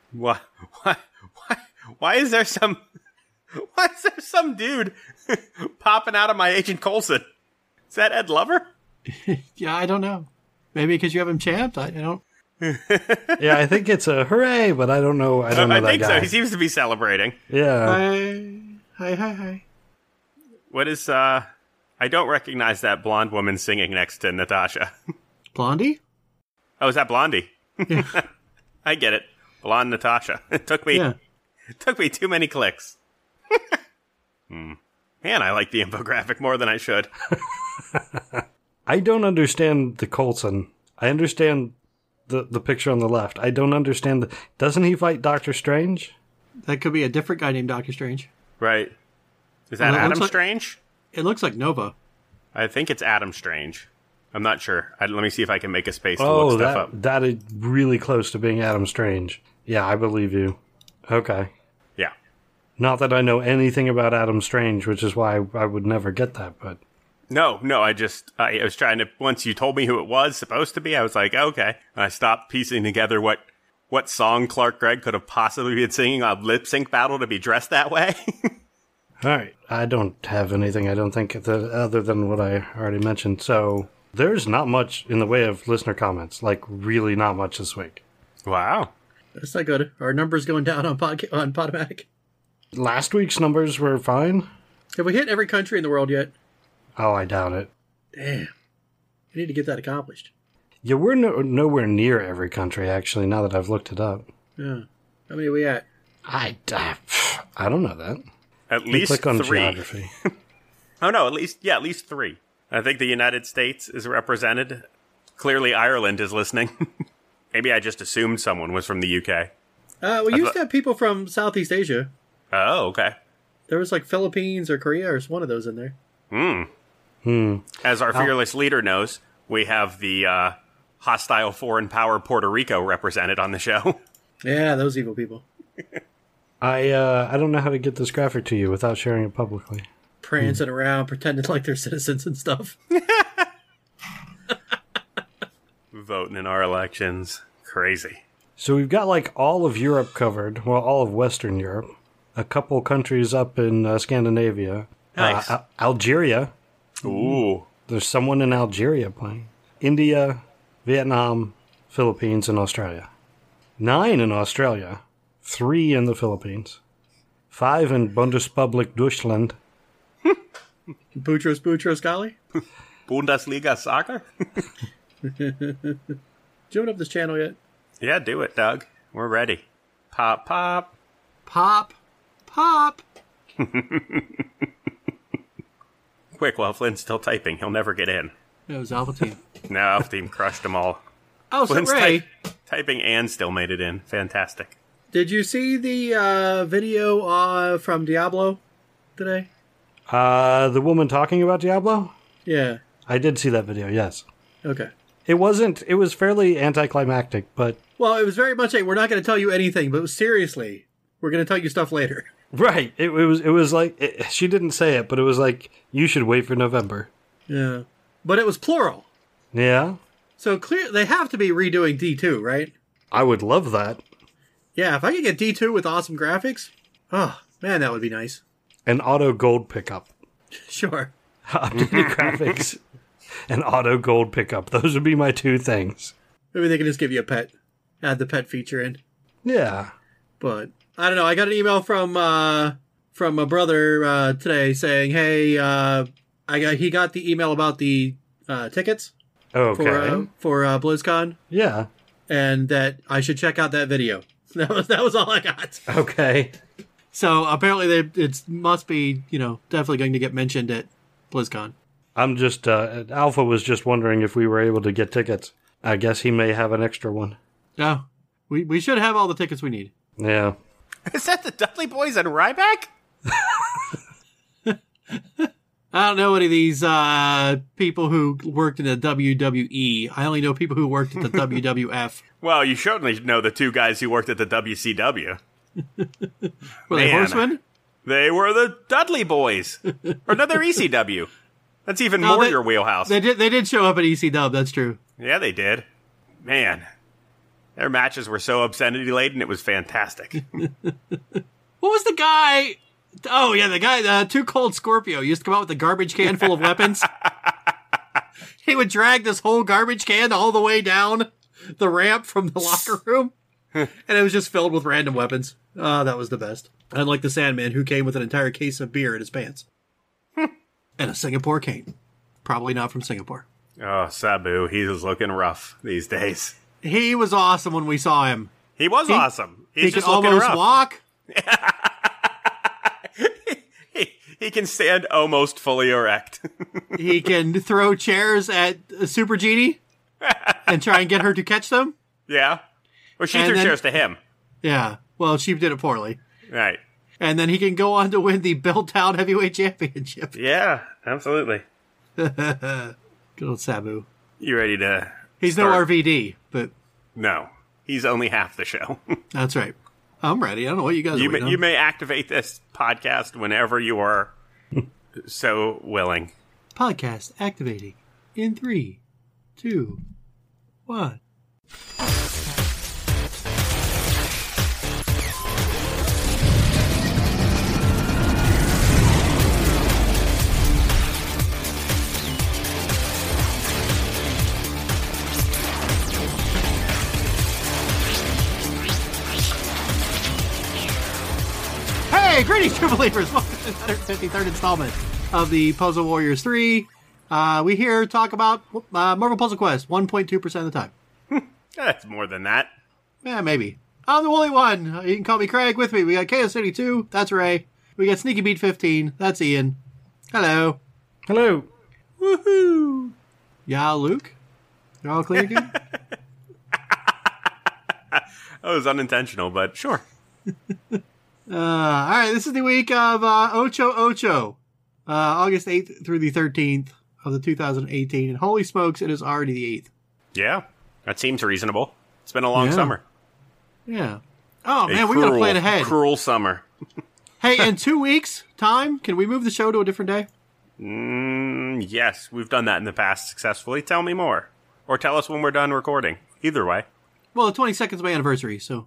Why? Why? Why is there some? Why is there some dude popping out of my Agent Coulson? Is that Ed Lover? Yeah, I don't know. Maybe because you have him champed. I don't. Yeah, I think it's a hooray, but I don't know. I don't know I that think guy. so. He seems to be celebrating. Yeah. Hi. What is? I don't recognize that blonde woman singing next to Natasha. Blondie? Oh, is that Blondie? Yeah. I get it. Blonde Natasha. It took me too many clicks. Man, I like the infographic more than I should. I don't understand the Coulson. I understand the picture on the left. I don't understand doesn't he fight Doctor Strange? That could be a different guy named Doctor Strange. Right. Is that Well, it Adam looks like- Strange? It looks like Nova. I think it's Adam Strange. I'm not sure. Let me see if I can make a space to look stuff up. that is really close to being Adam Strange. Yeah, I believe you. Okay. Yeah. Not that I know anything about Adam Strange, which is why I would never get that, but... No, I was trying to, once you told me who it was supposed to be, I was like, okay. And I stopped piecing together what song Clark Gregg could have possibly been singing on Lip Sync Battle to be dressed that way. All right. I don't have anything, I don't think, other than what I already mentioned. So there's not much in the way of listener comments, like really not much this week. Wow. That's not good. Our numbers going down on Podomatic. Last week's numbers were fine. Have we hit every country in the world yet? Oh, I doubt it. Damn. We need to get that accomplished. Yeah, we're nowhere near every country, actually, now that I've looked it up. Yeah. How many are we at? I don't know that. At You least click on 3. geography. Oh, no, at least 3. I think the United States is represented. Clearly, Ireland is listening. Maybe I just assumed someone was from the UK. We used to have people from Southeast Asia. Oh, okay. There was like Philippines or Korea or one of those in there. As our fearless leader knows, we have the hostile foreign power Puerto Rico represented on the show. Yeah, those evil people. I don't know how to get this graphic to you without sharing it publicly. Prancing around, pretending like they're citizens and stuff. Voting in our elections. Crazy. So we've got like all of Europe covered, well, all of Western Europe, a couple countries up in Scandinavia, Nice. Algeria. Ooh. There's someone in Algeria playing. India, Vietnam, Philippines, and Australia. 9 in Australia. 3 in the Philippines. 5 in Bundesrepublik Deutschland. Boutros Ghali? Bundesliga soccer? Did you open up this channel yet? Yeah, do it, Doug. We're ready. Pop, pop. Pop. Quick, while Flynn's still typing, he'll never get in. That was Alpha Team. No, Alpha Team crushed them all. Oh, so Flynn's Ray, typing and still made it in. Fantastic. did you see the video from Diablo today? The woman talking about Diablo? Yeah. I did see that video, yes. Okay. It was fairly anticlimactic, but... Well, it was very much we're not going to tell you anything, but seriously, we're going to tell you stuff later. Right. It was like... she didn't say it, but it was like, you should wait for November. Yeah. But it was plural. Yeah? So clear they have to be redoing D2, right? I would love that. Yeah, if I could get D2 with awesome graphics, oh, man, that would be nice. An auto gold pickup. Sure. Updated graphics and auto gold pickup. Those would be my 2 things. Maybe they can just give you a pet. Add the pet feature in. Yeah. But I don't know. I got an email from my brother today saying, "Hey, he got the email about the tickets Okay. for BlizzCon, Yeah. and that I should check out that video." That was all I got. Okay. So apparently, it must be definitely going to get mentioned at BlizzCon. I'm just Alpha was just wondering if we were able to get tickets. I guess he may have an extra one. No, we should have all the tickets we need. Yeah. Is that the Dudley Boys and Ryback? I don't know any of these people who worked in the WWE. I only know people who worked at the WWF. Well, you certainly know the 2 guys who worked at the WCW. Were they horsemen? They were the Dudley Boys. Or no, they're ECW. That's even more your wheelhouse. They did show up at ECW, that's true. Yeah, they did. Man. Their matches were so obscenity-laden, it was fantastic. What was the guy? Oh, yeah, the guy, Too Cold Scorpio, used to come out with a garbage can full of weapons. He would drag this whole garbage can all the way down the ramp from the locker room. And it was just filled with random weapons. Oh, that was the best. Unlike the Sandman, who came with an entire case of beer in his pants. And a Singapore cane. Probably not from Singapore. Oh, Sabu, he was looking rough these days. He was awesome when we saw him. He was awesome. He's He just could looking almost rough. walk. He can stand almost fully erect. He can throw chairs at Super Genie and try and get her to catch them. Yeah. Well, she And threw then- chairs to him. Yeah. Well, she did it poorly. Right. And then he can go on to win the Belltown Heavyweight Championship. Yeah, absolutely. Good old Sabu. You ready to He's start? no RVD, but No. He's only half the show. that's right. I'm ready. I don't know what you guys are waiting on. You may activate this podcast whenever you are so willing. Podcast activating in 3, 2, 1. Hey, greetings, true believers! Welcome to the 153rd installment of the Puzzle Warriors 3. We here talk about Marvel Puzzle Quest 1.2% of the time. That's more than that. Yeah, maybe. I'm the only one. You can call me Craig. With me, we got Chaos City 2. That's Ray. We got Sneaky Beat 15. That's Ian. Hello. Hello. Woohoo! Yeah, Luke? You're all clear, dude? That was unintentional, but sure. Alright, this is the week of Ocho Ocho. August 8th through the 13th of the 2018. And holy smokes, it is already the 8th. Yeah, that seems reasonable. It's been a long Yeah. summer. Yeah. Oh, A man, we gotta plan ahead. Cruel summer. Hey, in 2 weeks' time, can we move the show to a different day? Yes, we've done that in the past successfully. Tell me more. Or tell us when we're done recording. Either way. Well, the 22nd is my anniversary, so.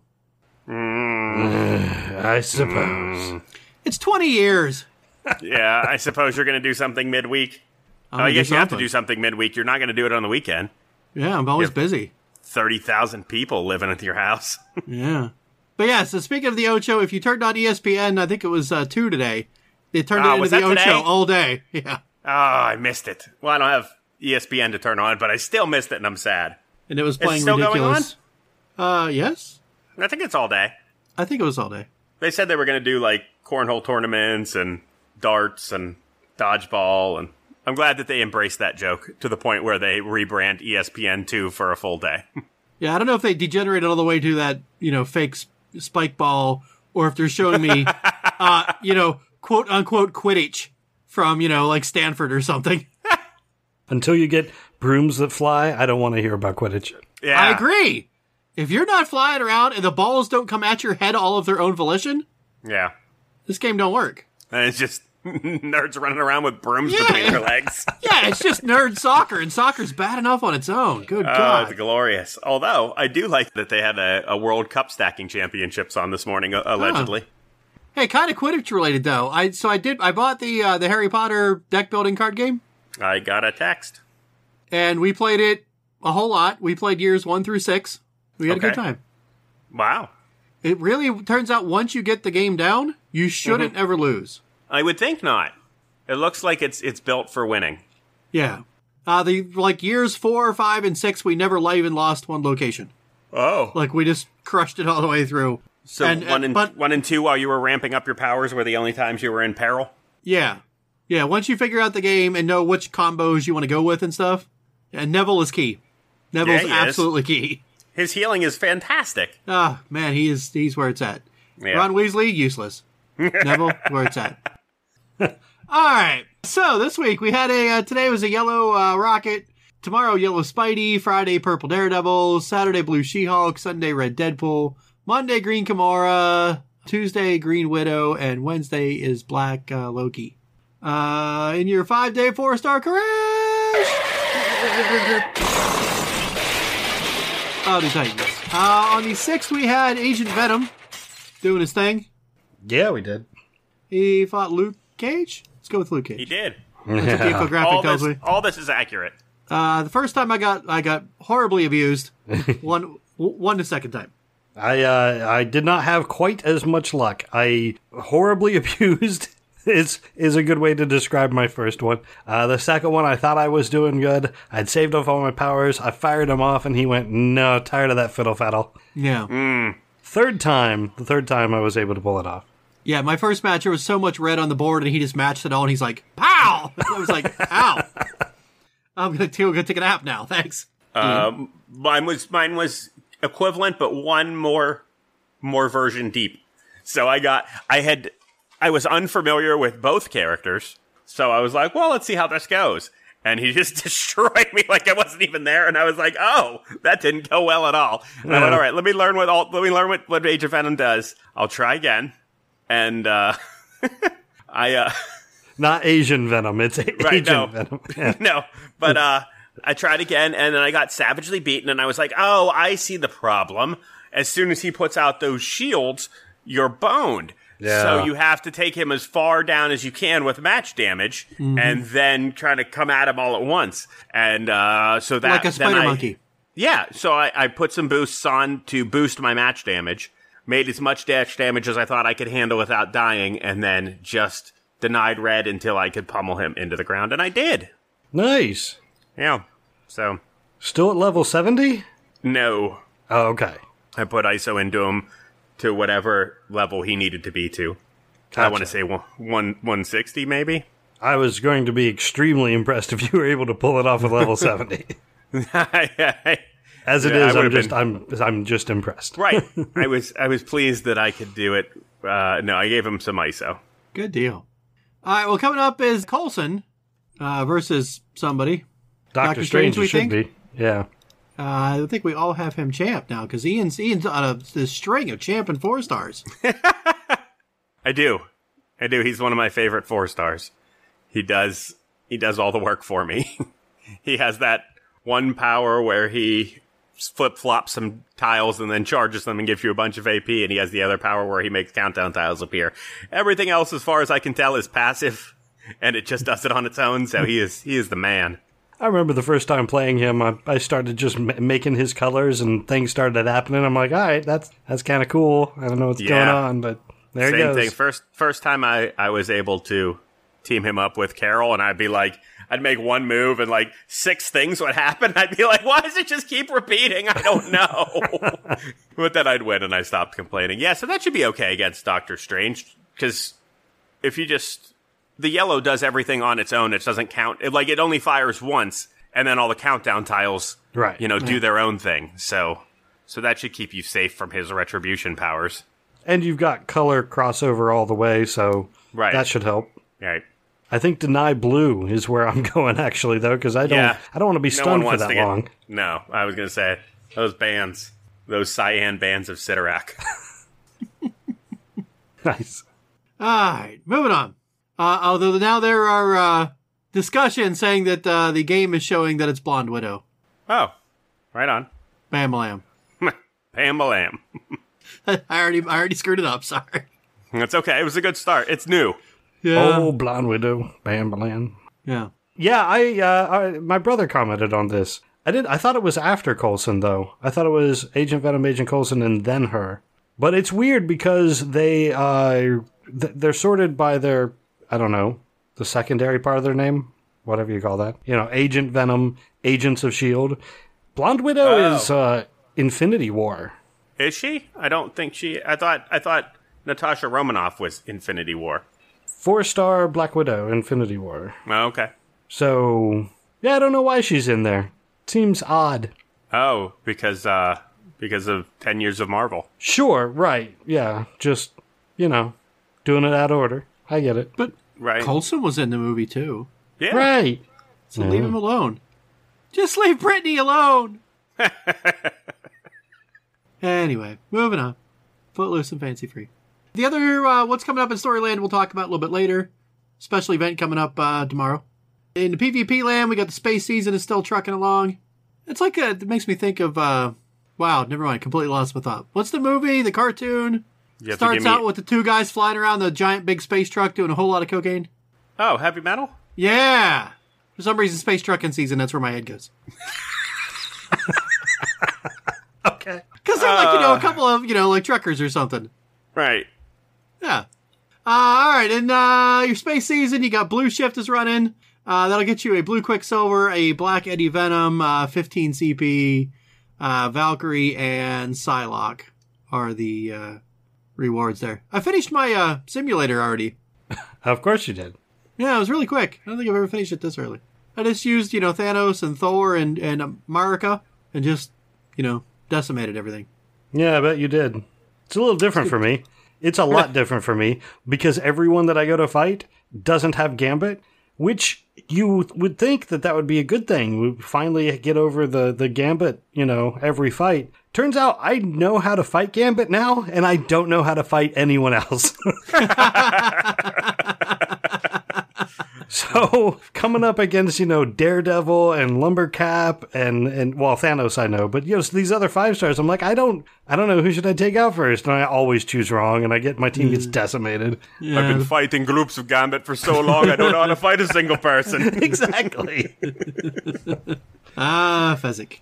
I suppose. It's 20 years. Yeah, I suppose you're going to do something midweek. I'm I gonna guess do you have to something. do something midweek. You're not going to do it on the weekend. Yeah, I'm always Yep. busy. 30,000 people living at your house. Yeah. But yeah, so speaking of the Ocho, if you turned on ESPN, I think it was 2 today, they turned it into was the that Ocho today? all day. Yeah. Oh, I missed it. Well, I don't have ESPN to turn on, but I still missed it, and I'm sad. And it was playing still going ridiculous. Yes. I think it's all day. I think it was all day. They said they were going to do, like, cornhole tournaments and darts and dodgeball, and I'm glad that they embraced that joke to the point where they rebrand ESPN2 for a full day. Yeah, I don't know if they degenerated all the way to that, fake spike ball, or if they're showing me, quote unquote Quidditch from, like Stanford or something. Until you get brooms that fly, I don't want to hear about Quidditch. Yeah. I agree. If you're not flying around and the balls don't come at your head all of their own volition, Yeah. this game don't work. And it's just nerds running around with brooms Yeah. between their legs. Yeah, it's just nerd soccer, and soccer's bad enough on its own. Good Oh, God. it's glorious. Although, I do like that they had a World Cup stacking championships on this morning, allegedly. Hey, kind of Quidditch related though. I bought the Harry Potter deck building card game, I got a text. and we played it a whole lot. We played years 1 through 6. We had a good Okay. time. Wow. It really turns out once you get the game down, you shouldn't ever lose. I would think not. It looks like it's built for winning. Yeah. Years 4, 5, and 6, we never even lost one location. Oh. Like we just crushed it all the way through. So And- but- 1 and 2, while you were ramping up your powers, were the only times you were in peril? Yeah. Yeah, once you figure out the game and know which combos you want to go with and stuff, and Neville is key. Neville's Yeah, he is. absolutely key. His healing is fantastic. Ah, man, he's where it's at. Yeah. Ron Weasley, useless. Neville, where it's at. All right. So this week we had today was a yellow Rocket. Tomorrow, yellow Spidey. Friday, purple Daredevil. Saturday, blue She-Hulk. Sunday, red Deadpool. Monday, green Gamora. Tuesday, green Widow. And Wednesday is black Loki. In your 5-day 4-star crash. Oh, the Titans. On the 6th, we had Agent Venom doing his thing. Yeah, we did. He fought Luke Cage. Let's go with Luke Cage. He did. That's what the infographic tells me. All this is accurate. The first time I got horribly abused. One the second time. I did not have quite as much luck. I horribly abused is a good way to describe my first one. The second one, I thought I was doing good. I'd saved up all my powers. I fired him off, and he went, no, tired of that fiddle faddle. Yeah. The third time I was able to pull it off. Yeah, my first match, there was so much red on the board, and he just matched it all, and he's like, pow! I was like, ow. I'm going to take a nap now. Thanks. Mine was equivalent, but one more version deep. So I was unfamiliar with both characters. So I was like, well, let's see how this goes. And he just destroyed me like I wasn't even there. And I was like, oh, that didn't go well at all. And I went, all right, let me learn what Agent Venom does. I'll try again. And, Not Asian Venom, it's Agent Venom. Yeah. No, but, I tried again, and then I got savagely beaten, and I was like, oh, I see the problem. As soon as he puts out those shields, you're boned. Yeah. So you have to take him as far down as you can with match damage, and then try to come at him all at once. And so that... Like a spider monkey. Yeah, so I put some boosts on to boost my match damage, made as much dash damage as I thought I could handle without dying, and then just denied red until I could pummel him into the ground, and I did. Nice. Yeah, so... Still at level 70? No. Oh, okay. I put ISO into him to whatever level he needed to be to. Gotcha. I want to say 160, maybe? I was going to be extremely impressed if you were able to pull it off at level 70. As it is, I'm just impressed. Right. I was pleased that I could do it. No, I gave him some ISO. Good deal. All right, well, coming up is Coulson versus somebody. Doctor Strange we should think? be. Yeah. I think we all have him champ now, because Ian's on this string of champ and 4-stars. I do. He's one of my favorite 4-stars. He does all the work for me. He has that one power where he flip-flops some tiles and then charges them and gives you a bunch of AP, and he has the other power where he makes countdown tiles appear. Everything else, as far as I can tell, is passive, and it just does it on its own, so he is the man. I remember the first time playing him, I started just making his colors, and things started happening. I'm like, all right, that's kind of cool. I don't know what's going on, but there it goes. Same thing. First time I was able to team him up with Carol, and I'd make one move, and like 6 things would happen. I'd be like, why does it just keep repeating? I don't know. But then I'd win, and I stopped complaining. Yeah, so that should be okay against Doctor Strange, because if you just... The yellow does everything on its own. It doesn't count. It only fires once, and then all the countdown tiles, do their own thing. So that should keep you safe from his retribution powers. And you've got color crossover all the way, so that should help. Right. I think Deny Blue is where I'm going, actually, though, because I don't want to be stunned for that long. No, I was going to say, those cyan bands of Sidorak. Nice. All right, moving on. Although now there are discussions saying that the game is showing that it's Blonde Widow. Oh, right on. Bam-a-lam. Bam-a-lam. I already screwed it up, sorry. That's okay. It was a good start. It's new. Yeah. Oh, Blonde Widow. Bam-a-lam. Yeah. Yeah, my brother commented on this. I thought it was after Coulson, though. I thought it was Agent Venom, Agent Coulson, and then her. But it's weird because they're sorted by their... I don't know, the secondary part of their name, whatever you call that. Agent Venom, Agents of S.H.I.E.L.D. Blonde Widow is Infinity War. Is she? I don't think she... I thought Natasha Romanoff was Infinity War. 4-star Black Widow, Infinity War. Oh, okay. So, yeah, I don't know why she's in there. Seems odd. Oh, because of 10 years of Marvel. Sure, right. Yeah, just, doing it out of order. I get it. But Coulson was in the movie, too. Yeah. Right. So leave him alone. Just leave Brittany alone! Anyway, moving on. Footloose and Fancy Free. The other, what's coming up in Storyland, we'll talk about a little bit later. Special event coming up tomorrow. In the PvP land, we got the space season is still trucking along. It's like it makes me think of, Wow, never mind. Completely lost my thought. What's the movie? The cartoon? You have to Starts give me- out with the two guys flying around the giant big space truck doing a whole lot of cocaine. Oh, Heavy Metal? Yeah. For some reason, space trucking season, that's where my head goes. Okay. Because they're like, a couple of, like truckers or something. Right. Yeah. All right. And your space season, you got Blue Shift is running. That'll get you a Blue Quicksilver, a Black Eddie Venom, 15 CP, Valkyrie, and Psylocke are the rewards there. I finished my simulator already. Of course you did. Yeah, it was really quick. I don't think I've ever finished it this early. I just used, Thanos and Thor and Marika and just, decimated everything. Yeah, I bet you did. It's a little different for me. It's a lot different for me because everyone that I go to fight doesn't have Gambit, which you would think that would be a good thing. We finally get over the Gambit, every fight. Turns out I know how to fight Gambit now, and I don't know how to fight anyone else. So coming up against, Daredevil and Lumbercap and Thanos I know, but these other 5-stars, I'm like, I don't know who should I take out first, and I always choose wrong, and my team gets decimated. Yeah. I've been fighting groups of Gambit for so long, I don't know how to fight a single person. Exactly. Fezzik.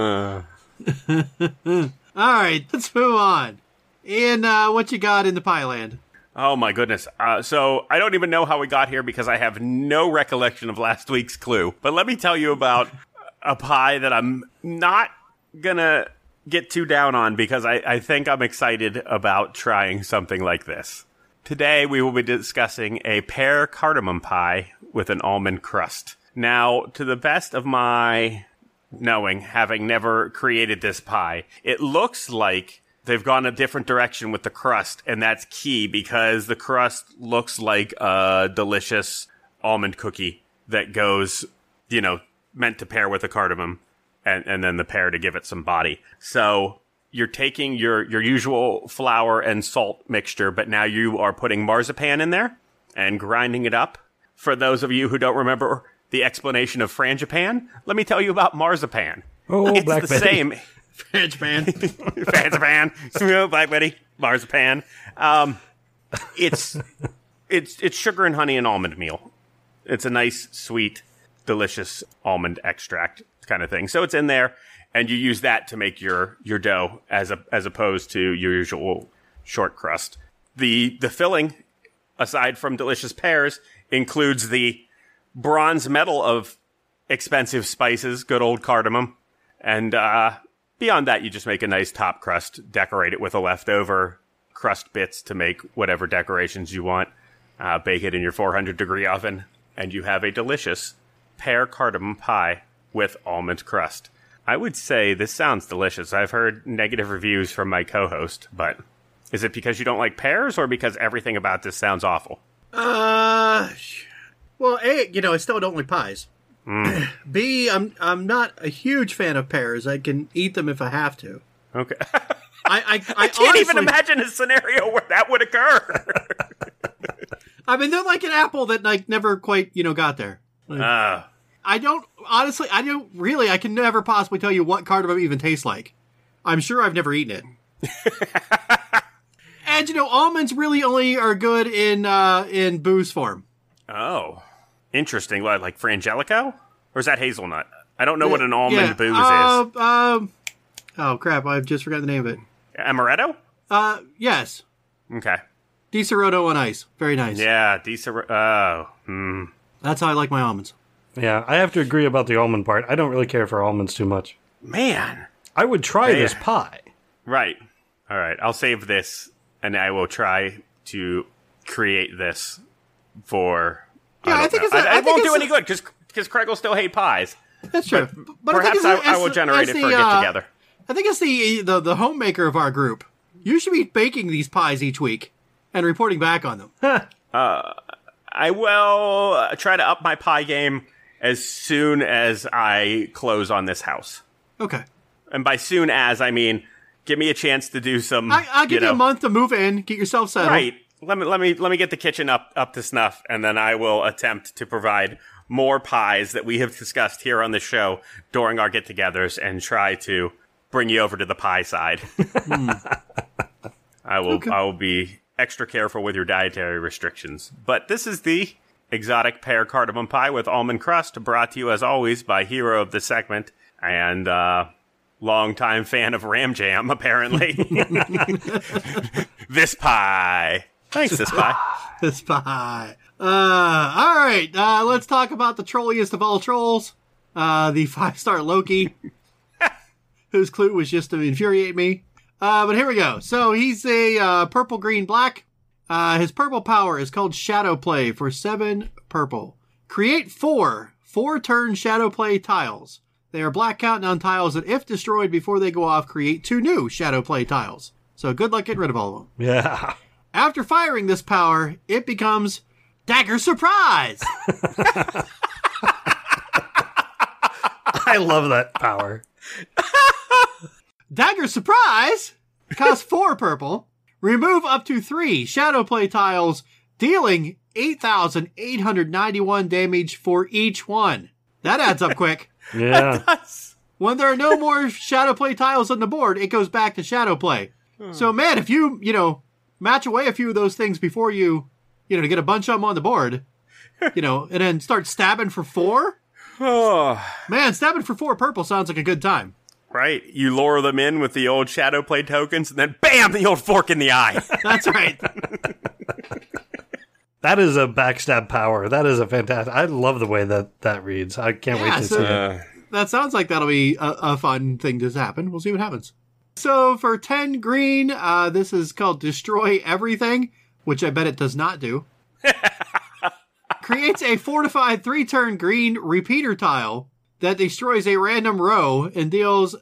All right, let's move on. Ian, what you got in the Pie Land? Oh my goodness. So I don't even know how we got here because I have no recollection of last week's clue. But let me tell you about a pie that I'm not gonna get too down on because I think I'm excited about trying something like this. Today we will be discussing a pear cardamom pie with an almond crust. Now, to the best of my knowing, having never created this pie, it looks like they've gone a different direction with the crust, and that's key because the crust looks like a delicious almond cookie that goes, meant to pair with the cardamom and then the pear to give it some body. So you're taking your usual flour and salt mixture, but now you are putting marzipan in there and grinding it up. For those of you who don't remember the explanation of frangipan, let me tell you about marzipan. Oh, it's Black the Betty. same. Frangipan. Frangipan, Black Betty, marzipan. It's sugar and honey and almond meal. It's a nice, sweet, delicious almond extract kind of thing. So it's in there, and you use that to make your dough as opposed to your usual short crust. The filling, aside from delicious pears, includes the bronze medal of expensive spices, good old cardamom, and beyond that, you just make a nice top crust, decorate it with the leftover crust bits to make whatever decorations you want, bake it in your 400-degree oven, and you have a delicious pear cardamom pie with almond crust. I would say this sounds delicious. I've heard negative reviews from my co-host, but is it because you don't like pears or because everything about this sounds awful? Well, A, I still don't like pies. B, I'm not a huge fan of pears. I can eat them if I have to. Okay. I can't even imagine a scenario where that would occur. I mean, they're like an apple that never quite got there. I can never possibly tell you what cardamom even tastes like. I'm sure I've never eaten it. And almonds really only are good in booze form. Oh, interesting. What, like Frangelico? Or is that hazelnut? I don't know what an almond booze is. Oh, crap. I've just forgotten the name of it. Amaretto? Yes. Okay. Di Serodo on ice. Very nice. Yeah, That's how I like my almonds. Yeah, I have to agree about the almond part. I don't really care for almonds too much. Man. I would try this pie. Right. All right. I'll save this, and I will try to create this for... Yeah, I think it won't do any good, because Craig will still hate pies. That's true. But perhaps I will generate it for a get-together. I think it's the homemaker of our group. You should be baking these pies each week and reporting back on them. I will try to up my pie game as soon as I close on this house. Okay. And by soon as, I mean, give me a chance to do some... I'll give you a month to move in, get yourself settled. Right. Let me get the kitchen up to snuff, and then I will attempt to provide more pies that we have discussed here on the show during our get-togethers and try to bring you over to the pie side. I will be extra careful with your dietary restrictions. But this is the exotic pear cardamom pie with almond crust, brought to you as always by hero of the segment and longtime fan of Ram Jam, apparently. This pie. Thanks, this pie. This pie. All right. Let's talk about the trolliest of all trolls, the 5-star Loki, whose clue was just to infuriate me. But here we go. So he's a purple, green, black. His purple power is called Shadow Play for 7 purple. Create 4-turn Shadow Play tiles. They are black countdown tiles that, if destroyed before they go off, create 2 new Shadow Play tiles. So good luck getting rid of all of them. Yeah. After firing this power, it becomes Dagger Surprise! I love that power. Dagger Surprise costs 4 purple. Remove up to 3 Shadow Play tiles, dealing 8,891 damage for each one. That adds up quick. Yeah. When there are no more Shadow Play tiles on the board, it goes back to Shadow Play. So, man, if you, match away a few of those things before you, to get a bunch of them on the board, and then start stabbing for 4. Oh, Man, stabbing for 4 purple sounds like a good time. right. You lure them in with the old Shadow Play tokens, and then bam, the old fork in the eye. That's right. That is a backstab power. That is a fantastic. I love the way that reads. I can't wait to see it. That sounds like that'll be a fun thing to happen. We'll see what happens. So for 10 green, this is called Destroy Everything, which I bet it does not do. Creates a fortified 3-turn green repeater tile that destroys a random row and deals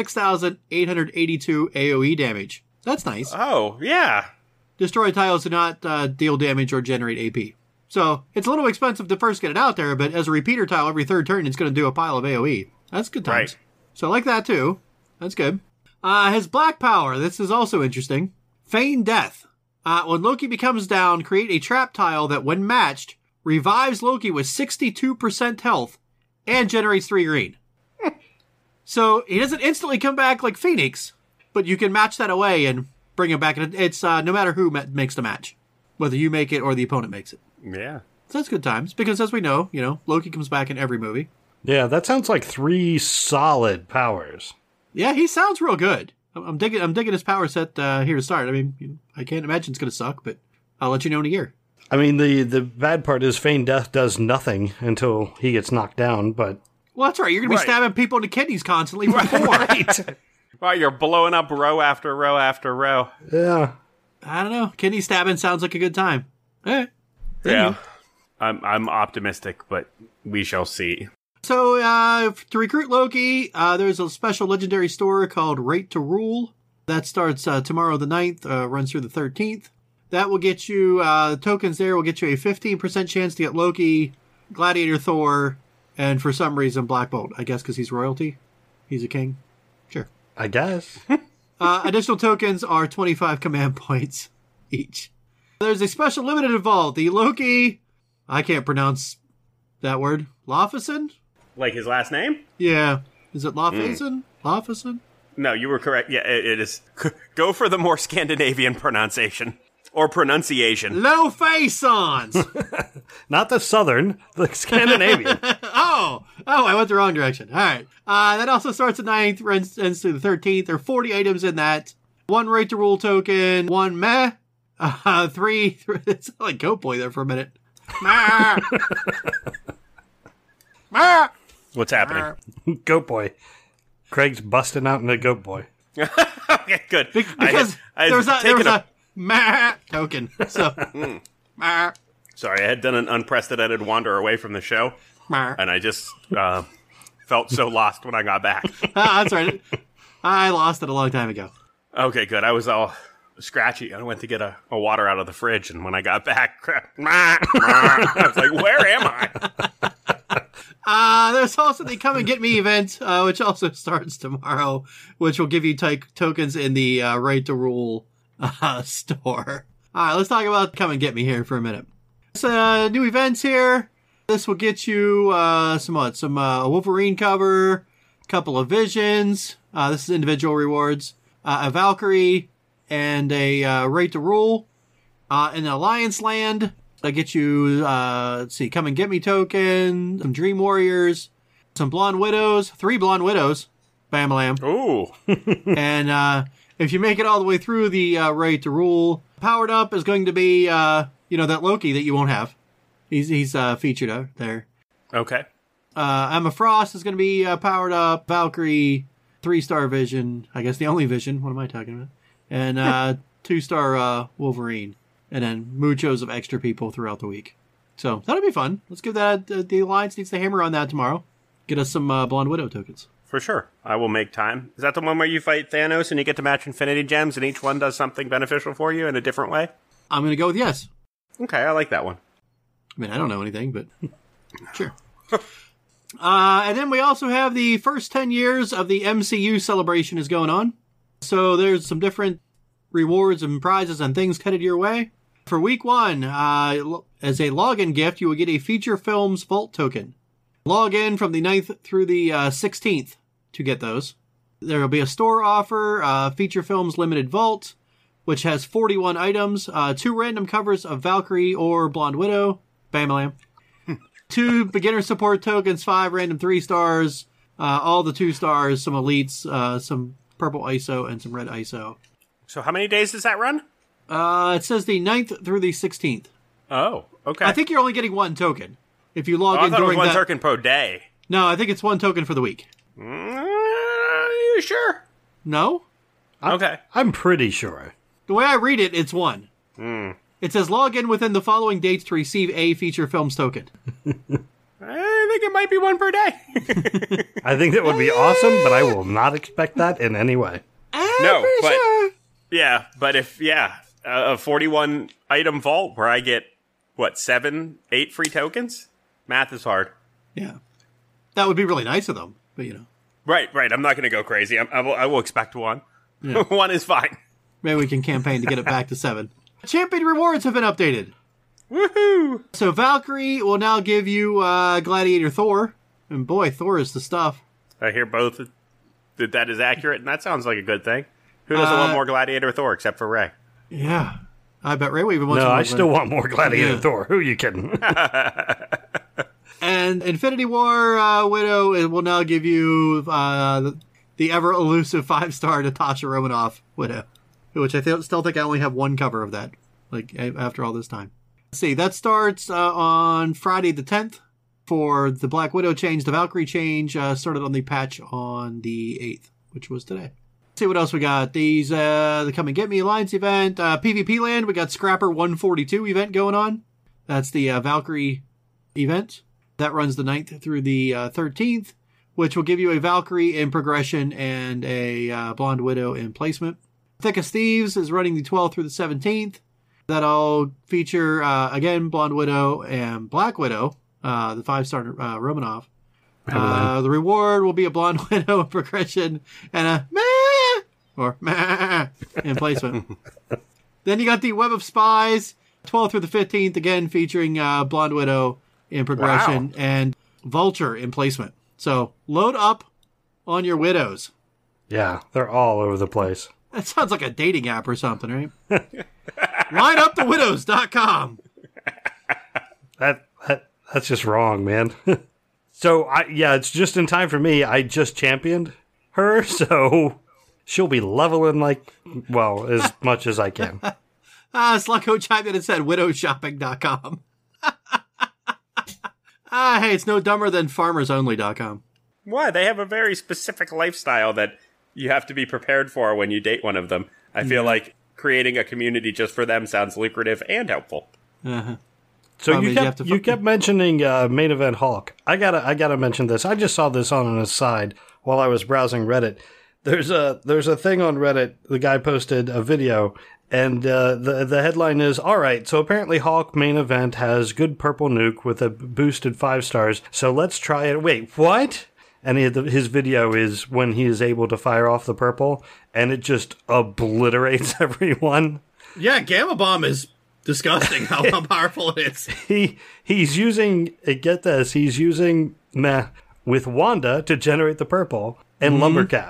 6,882 AoE damage. That's nice. Oh, yeah. Destroy tiles do not deal damage or generate AP. So it's a little expensive to first get it out there, but as a repeater tile, every 3rd turn, it's going to do a pile of AoE. That's good times. Right. So I like that too. That's good. His black power, this is also interesting. Feign Death. When Loki becomes down, create a trap tile that, when matched, revives Loki with 62% health and generates 3 green. So he doesn't instantly come back like Phoenix, but you can match that away and bring him back. It's no matter who makes the match, whether you make it or the opponent makes it. Yeah. So that's good times, because as we know, Loki comes back in every movie. Yeah, that sounds like 3 solid powers. Yeah, he sounds real good. I'm digging his power set here to start. I mean, I can't imagine it's going to suck, but I'll let you know in a year. I mean, the bad part is Feign Death does nothing until he gets knocked down, but... Well, that's right. You're going to be stabbing people in the kidneys constantly for 4. Right. Wow, you're blowing up row after row after row. Yeah. I don't know. Kidney stabbing sounds like a good time. All right. Yeah. I'm optimistic, but we shall see. So, to recruit Loki, there's a special legendary store called Rate to Rule. That starts tomorrow the 9th, runs through the 13th. That will get you, tokens there will get you a 15% chance to get Loki, Gladiator Thor, and for some reason Black Bolt. I guess because he's royalty. He's a king. Sure. I guess. Additional tokens are 25 command points each. There's a special limited involved. The Loki, I can't pronounce that word. Lofison? Like his last name? Yeah. Is it Lofison? Lofison? No, you were correct. Yeah, it is. Go for the more Scandinavian pronunciation. Or pronunciation. Lofaisons! Not the southern, the Scandinavian. Oh, I went the wrong direction. All right. That also starts at 9th, ends through the 13th. There are 40 items in that. 1 Rate to Rule token, 1 meh, 3, it's like Goat Boy there for a minute. What's happening? Goat Boy. Craig's busting out into Goat Boy. Okay, good. Because there was a meh token. So, meh. Sorry, I had done an unprecedented wander away from the show, and I just felt so lost when I got back. That's right. I lost it a long time ago. Okay, good. I was all scratchy. I went to get a water out of the fridge, and when I got back, I was like, where am I? There's also the Come and Get Me event, which also starts tomorrow, which will give you tokens in the Rate to Rule store. All right, let's talk about Come and Get Me here for a minute. So, new events here. This will get you some Wolverine cover, a couple of Visions, This is individual rewards. A Valkyrie and a Right to Rule. In Alliance Land, that gets you, let's see, Come and Get Me token, some Dream Warriors, some Blonde Widows, 3 Blonde Widows. Bam-a-lam. Ooh. And if you make it all the way through the Right to Rule, powered up is going to be, that Loki that you won't have. He's featured there. Okay. Emma Frost is going to be powered up. Valkyrie, 3-star Vision. I guess the only Vision. What am I talking about? And 2-star Wolverine. And then muchos of extra people throughout the week. So that'll be fun. Let's give that, the Alliance needs to hammer on that tomorrow. Get us some Blonde Widow tokens. For sure. I will make time. Is that the one where you fight Thanos and you get to match Infinity Gems and each one does something beneficial for you in a different way? I'm going to go with yes. Okay, I like that one. I mean, I don't know anything, but sure. And then we also have the first 10 years of the MCU celebration is going on. So there's some different rewards and prizes and things headed your way. For week 1, as a login gift, you will get a Feature Films Vault token. Log in from the 9th through the 16th to get those. There will be a store offer, Feature Films Limited Vault, which has 41 items, 2 random covers of Valkyrie or Blonde Widow. Bam-a-lam. 2 beginner support tokens, 5 random 3 stars, all the 2 stars, some elites, some purple ISO, and some red ISO. So how many days does that run? It says the 9th through the 16th. Oh, okay. I think you're only getting 1 token. If you log I in thought it was during 1 that... token per day. No, I think it's 1 token for the week. You sure? No? Okay. I'm pretty sure. The way I read it, it's 1. It says log in within the following dates to receive a Feature Films token. I think it might be 1 per day. I think that would be awesome, but I will not expect that in any way. No, but yeah, but if a 41 item vault where I get 7, 8 free tokens? Math is hard. Yeah. That would be really nice of them, but Right. I'm not going to go crazy. I will expect 1. Yeah. 1 is fine. Maybe we can campaign to get it back to 7. Champion rewards have been updated. Woohoo! So Valkyrie will now give you Gladiator Thor. And boy, Thor is the stuff. I hear both that is accurate, and that sounds like a good thing. Who doesn't want more Gladiator Thor except for Ray? Yeah. I bet Ray even wants No, more. I still want more Gladiator Yeah. Thor. Who are you kidding? And Infinity War Widow will now give you the ever elusive 5-star Natasha Romanoff Widow, which I still think I only have 1 cover of that. After all this time. Let's see, that starts on Friday the 10th for the Black Widow change. The Valkyrie change started on the patch on the 8th, which was today. Let's see what else we got. These the Come and Get Me Alliance event, PvP Land. We got Scrapper 142 event going on. That's the Valkyrie event. That runs the 9th through the 13th, which will give you a Valkyrie in progression and a Blonde Widow in placement. Thickest Thieves is running the 12th through the 17th. That'll feature, again, Blonde Widow and Black Widow, the 5-star Romanoff. The reward will be a Blonde Widow in progression and a meh or meh in placement. Then you got the Web of Spies, 12th through the 15th, again featuring Blonde Widow in progression and Vulture in placement. So load up on your widows. Yeah, they're all over the place. That sounds like a dating app or something, right? Lineupthewidows.com. That's just wrong, man. So, it's just in time for me. I just championed her, so she'll be leveling as much as I can. Sluggo chimed in and said widowshopping.com. Hey, it's no dumber than farmersonly.com. Why? They have a very specific lifestyle that you have to be prepared for when you date one of them. I feel like creating a community just for them sounds lucrative and helpful. Uh-huh. So Well, you kept mentioning Main Event Hulk. I gotta mention this. I just saw this on an aside while I was browsing Reddit. There's a thing on Reddit. The guy posted a video, and the headline is, "All right, so apparently Hulk Main Event has good purple nuke with a boosted 5 stars. So let's try it." Wait, what? And his video is when he is able to fire off the purple, and it just obliterates everyone. Yeah, Gamma Bomb is disgusting how powerful it is. He's using, get this, he's using with Wanda to generate the purple and Lumbercap.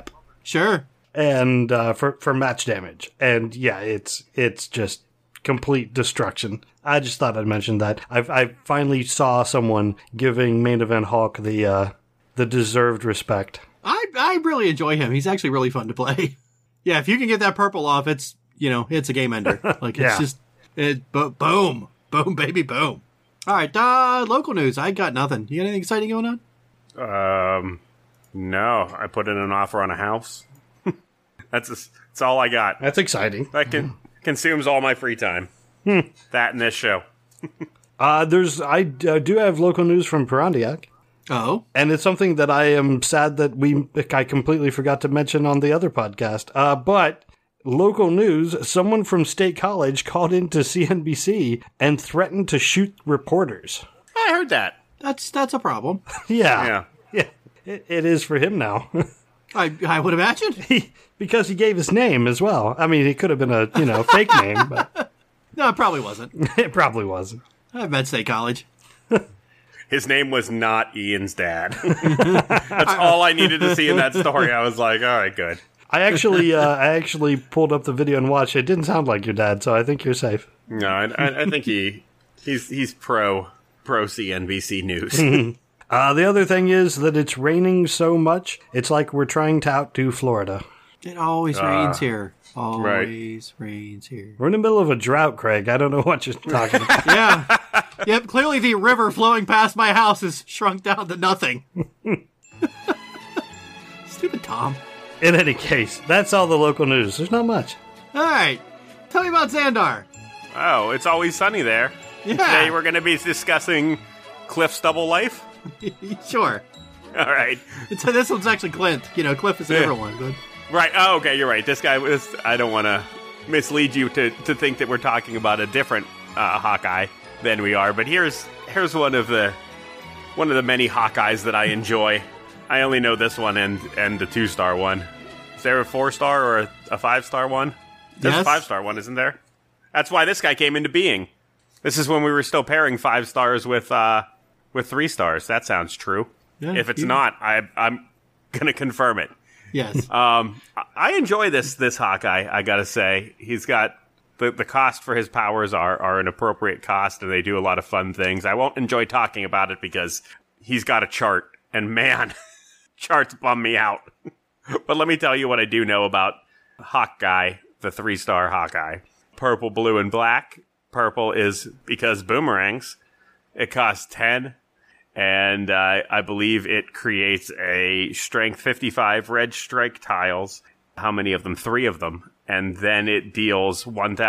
Sure. and for match damage. And yeah, it's just complete destruction. I just thought I'd mention that. I finally saw someone giving Main Event Hulk the deserved respect. I really enjoy him. He's actually really fun to play. Yeah, if you can get that purple off, it's a game ender. Like, it's Yeah. boom, baby, boom. All right, local news. I got nothing. You got anything exciting going on? No, I put in an offer on a house. That's all I got. That's exciting. That consumes all my free time. That and this show. I do have local news from Perandiac. Oh, And it's something that I am sad that I completely forgot to mention on the other podcast. But local news, someone from State College called into CNBC and threatened to shoot reporters. I heard that. that's a problem. Yeah. It is for him now. I would imagine. Because he gave his name as well. I mean, it could have been a, fake name, but No, it probably wasn't. it probably wasn't. I've met State College. His name was not Ian's dad. That's all I needed to see in that story. I was like, all right, good. I actually pulled up the video and watched. It didn't sound like your dad, so I think you're safe. No, I think he's pro CNBC News. The other thing is that it's raining so much, it's like we're trying to outdo Florida. It always rains here. Always rains here. We're in the middle of a drought, Craig. I don't know what you're talking about. Yeah. Yep, clearly the river flowing past my house has shrunk down to nothing. Stupid Tom. In any case, that's all the local news. There's not much. All right. Tell me about Xandar. Oh, it's always sunny there. Yeah. Today we're going to be discussing Cliff's double life. Sure. All right. So this one's actually Clint. Cliff is a different one. But Right. Oh, okay. You're right. This guy was. I don't want to mislead you to think that we're talking about a different Hawkeye than we are. But here's one of the many Hawkeyes that I enjoy. I only know this one and the 2-star one. Is there a 4-star or a 5-star one? There's Yes. a 5-star one, isn't there? That's why this guy came into being. This is when we were still pairing 5 stars with 3 stars. That sounds true. Yeah, If it's not, I'm gonna confirm it. yes. I enjoy this Hawkeye, I gotta say. He's got the cost for his powers are an appropriate cost, and they do a lot of fun things. I won't enjoy talking about it because he's got a chart, and man, charts bum me out. But let me tell you what I do know about Hawkeye, the 3-star Hawkeye. Purple, blue, and black. Purple is because boomerangs. It costs 10. And I believe it creates a strength 55 red strike tiles. How many of them? 3 of them. And then it deals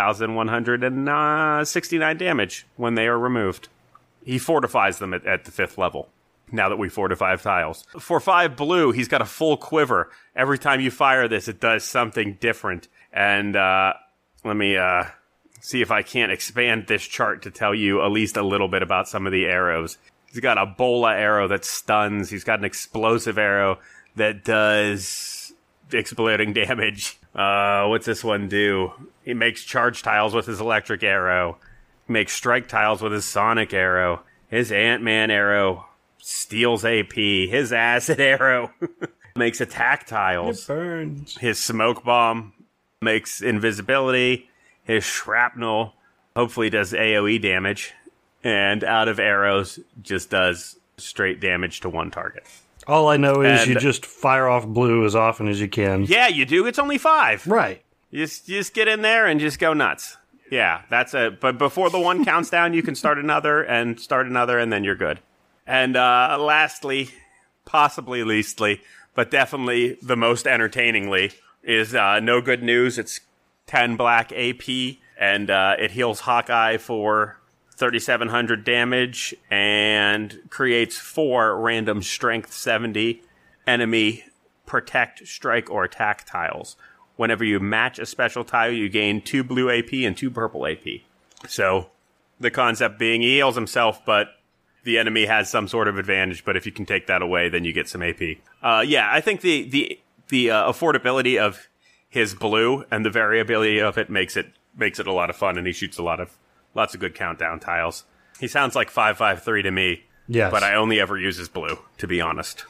1,169 damage when they are removed. He fortifies them at the 5th level, now that we fortify tiles. For 5 blue, he's got a full quiver. Every time you fire this, it does something different. And let me see if I can't expand this chart to tell you at least a little bit about some of the arrows. He's got a bola arrow that stuns. He's got an explosive arrow that does exploding damage. What's this one do? He makes charge tiles with his electric arrow. He makes strike tiles with his sonic arrow. His Ant-Man arrow steals AP. His acid arrow makes attack tiles. It burns. His smoke bomb makes invisibility. His shrapnel hopefully does AoE damage. And out of arrows just does straight damage to one target. All I know is And- you just fire off blue as often as you can. Yeah, you do. It's only 5. Right. You just get in there and just go nuts. Yeah, that's it. But before the one counts down, you can start another, and then you're good. And lastly, possibly leastly, but definitely the most entertainingly, is No Good News. It's 10 black AP, and it heals Hawkeye for 3,700 damage and creates 4 random strength 70 enemy protect, strike, or attack tiles. Whenever you match a special tile, you gain 2 blue AP and 2 purple AP. So the concept being he heals himself, but the enemy has some sort of advantage. But if you can take that away, then you get some AP. Yeah, I think the affordability of his blue and the variability of it makes it a lot of fun, and he shoots lots of good countdown tiles. He sounds like 553 to me. Yes. But I only ever use his blue, to be honest.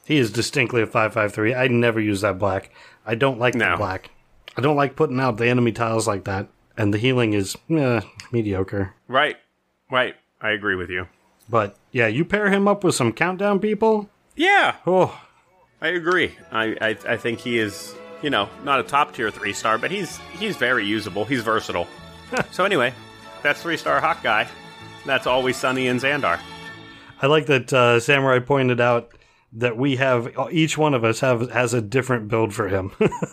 He is distinctly a 5/5/3. I never use that black. I don't like the black. I don't like putting out the enemy tiles like that. And the healing is mediocre. Right. I agree with you. But, yeah, you pair him up with some countdown people? Yeah. Oh. I agree. I think he is, not a top tier 3-star, but he's very usable. He's versatile. So anyway, that's 3-star Hawkeye. That's Always Sunny in Xandar. I like that Samurai pointed out that we have, each one of us has a different build for him.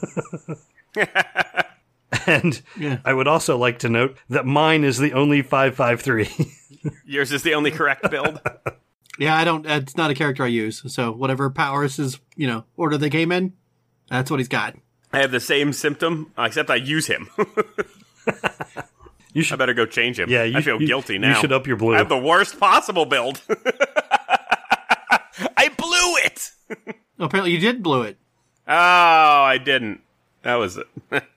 And I would also like to note that mine is the only 5/5/3. Yours is the only correct build? Yeah, it's not a character I use. So whatever powers his, order they came in, that's what he's got. I have the same symptom, except I use him. I better go change him. Yeah, I feel guilty now. You should up your blue. I have the worst possible build. I blew it! Oh, apparently you did blew it. Oh, I didn't. That was it.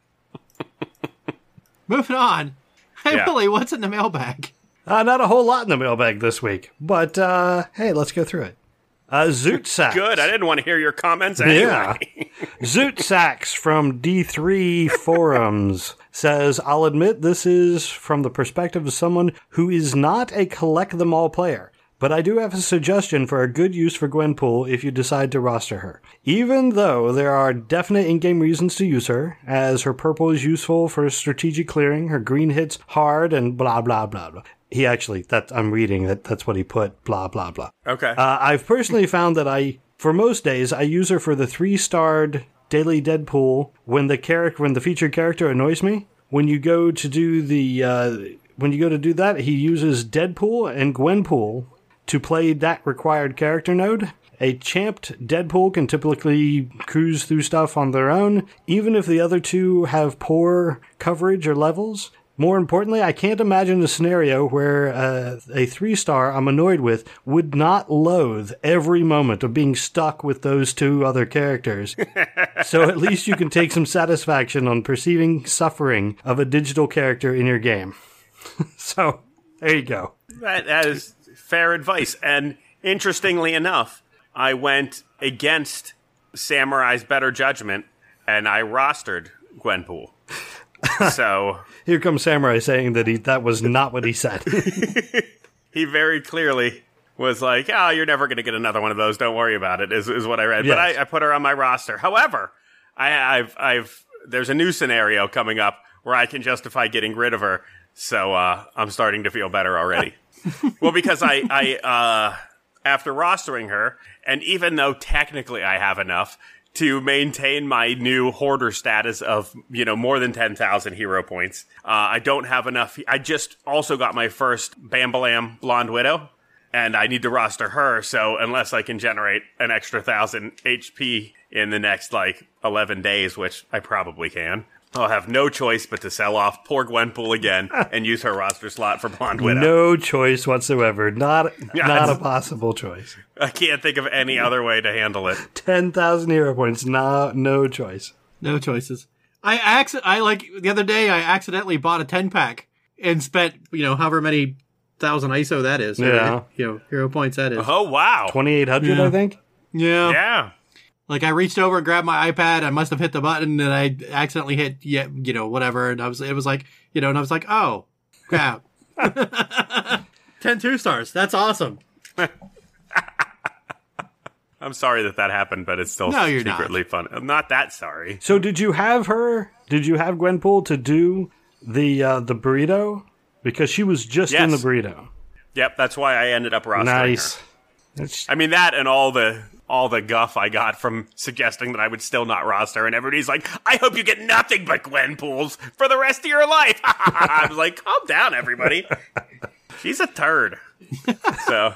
Moving on. Hey, Yeah. Billy, what's in the mailbag? Not a whole lot in the mailbag this week, but hey, let's go through it. Zoot Sax. Good, I didn't want to hear your comments anyway. Yeah. Zoot Sax from D3 Forums says, I'll admit this is from the perspective of someone who is not a collect-them-all player, but I do have a suggestion for a good use for Gwenpool if you decide to roster her. Even though there are definite in-game reasons to use her, as her purple is useful for strategic clearing, her green hits hard, and blah, blah, blah, blah. He actually, I'm reading that's what he put, blah, blah, blah. Okay. I've personally found that for most days, I use her for the 3-starred Daily Deadpool when the featured character annoys me. When you go to do that, he uses Deadpool and Gwenpool to play that required character node. A champed Deadpool can typically cruise through stuff on their own, even if the other two have poor coverage or levels. More importantly, I can't imagine a scenario where a 3-star I'm annoyed with would not loathe every moment of being stuck with those two other characters. So at least you can take some satisfaction on perceiving suffering of a digital character in your game. So, there you go. That is fair advice. And interestingly enough, I went against Samurai's better judgment, and I rostered Gwenpool. So here comes Samurai saying that was not what he said. He very clearly was like, "Oh, you're never going to get another one of those. Don't worry about it." Is what I read. Yes. But I put her on my roster. However, there's a new scenario coming up where I can justify getting rid of her. So I'm starting to feel better already. Well, because I after rostering her, and even though technically I have enough to maintain my new hoarder status of, more than 10,000 hero points, I don't have enough. I just also got my first Bambalam Blonde Widow, and I need to roster her, so unless I can generate an extra 1,000 HP in the next, 11 days, which I probably can, I'll have no choice but to sell off poor Gwenpool again and use her roster slot for Blonde Widow. No choice whatsoever. Not a possible choice. I can't think of any other way to handle it. 10,000 hero points. No choice. No choices. The other day, I accidentally bought a 10-pack and spent, however many thousand ISO that is. Yeah. Hero points that is. Oh, wow. 2,800, Yeah. I think? Yeah. Yeah. I reached over and grabbed my iPad. I must have hit the button and I accidentally hit, whatever. And it was like, and I was like, oh, crap. 10 2-stars. That's awesome. I'm sorry that happened, but it's still No, you're secretly fun. I'm not that sorry. So did you have Gwenpool to do the burrito? Because she was just in the burrito. Yep, that's why I ended up rostering Nice. her. I mean, that and all the guff I got from suggesting that I would still not roster, and everybody's like, I hope you get nothing but Gwenpools for the rest of your life. I was like, calm down, everybody. She's a turd. So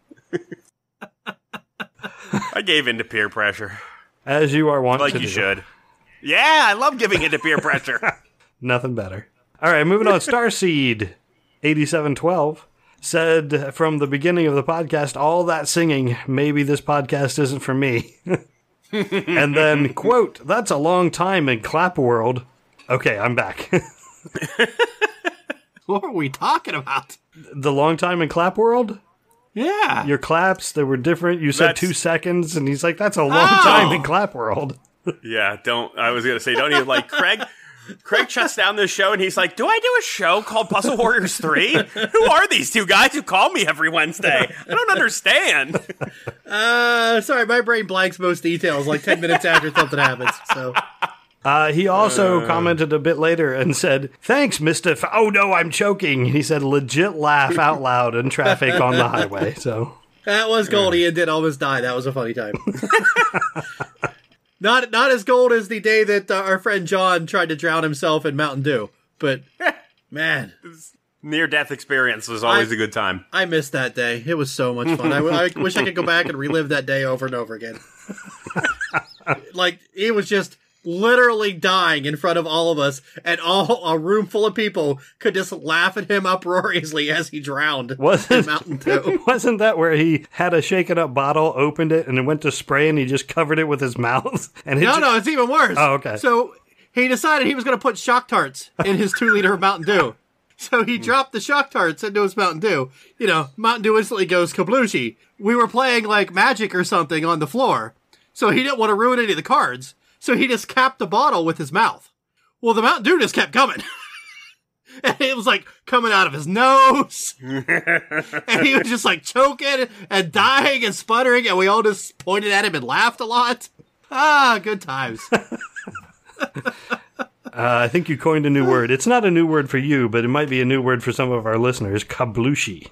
I gave in to peer pressure. As you are wont to do. Like you should. Yeah, I love giving in to peer pressure. Nothing better. All right, moving on. Starseed8712 said from the beginning of the podcast, all that singing, maybe this podcast isn't for me. And then, quote, that's a long time in Clap World. Okay, I'm back. What are we talking about? The long time in Clap World? Yeah. Your claps, they were different. You said That's- 2 seconds, and he's like, that's a long time in clap world. Yeah, I was going to say, don't even like Craig shuts down this show and he's like, do I do a show called Puzzle Warriors 3? Who are these two guys who call me every Wednesday? I don't understand. Sorry, my brain blanks most details like 10 minutes after something happens. So He also commented a bit later and said, thanks, Mr. Oh no, I'm choking. He said, legit laugh out loud in traffic on the highway. So that was gold. Ian did almost die. That was a funny time. Not as gold as the day that our friend John tried to drown himself in Mountain Dew. But, man. Near-death experience was always a good time. I missed that day. It was so much fun. I wish I could go back and relive that day over and over again. Like, he was just literally dying in front of all of us, and a room full of people could just laugh at him uproariously as he drowned in Mountain Dew. Wasn't that where he had a shaken up bottle, opened it, and then went to spray, and he just covered it with his mouth? And No, it's even worse. Oh, okay. So he decided he was going to put Shock Tarts in his 2-liter of Mountain Dew. So he dropped the Shock Tarts into his Mountain Dew. You know, Mountain Dew instantly goes kablooshi. We were playing like Magic or something on the floor, so he didn't want to ruin any of the cards. So he just capped the bottle with his mouth. Well, the Mountain Dew just kept coming. And it was like coming out of his nose. And he was just like choking and dying and sputtering. And we all just pointed at him and laughed a lot. Ah, good times. I think you coined a new word. It's not a new word for you, but it might be a new word for some of our listeners. Kablooshi.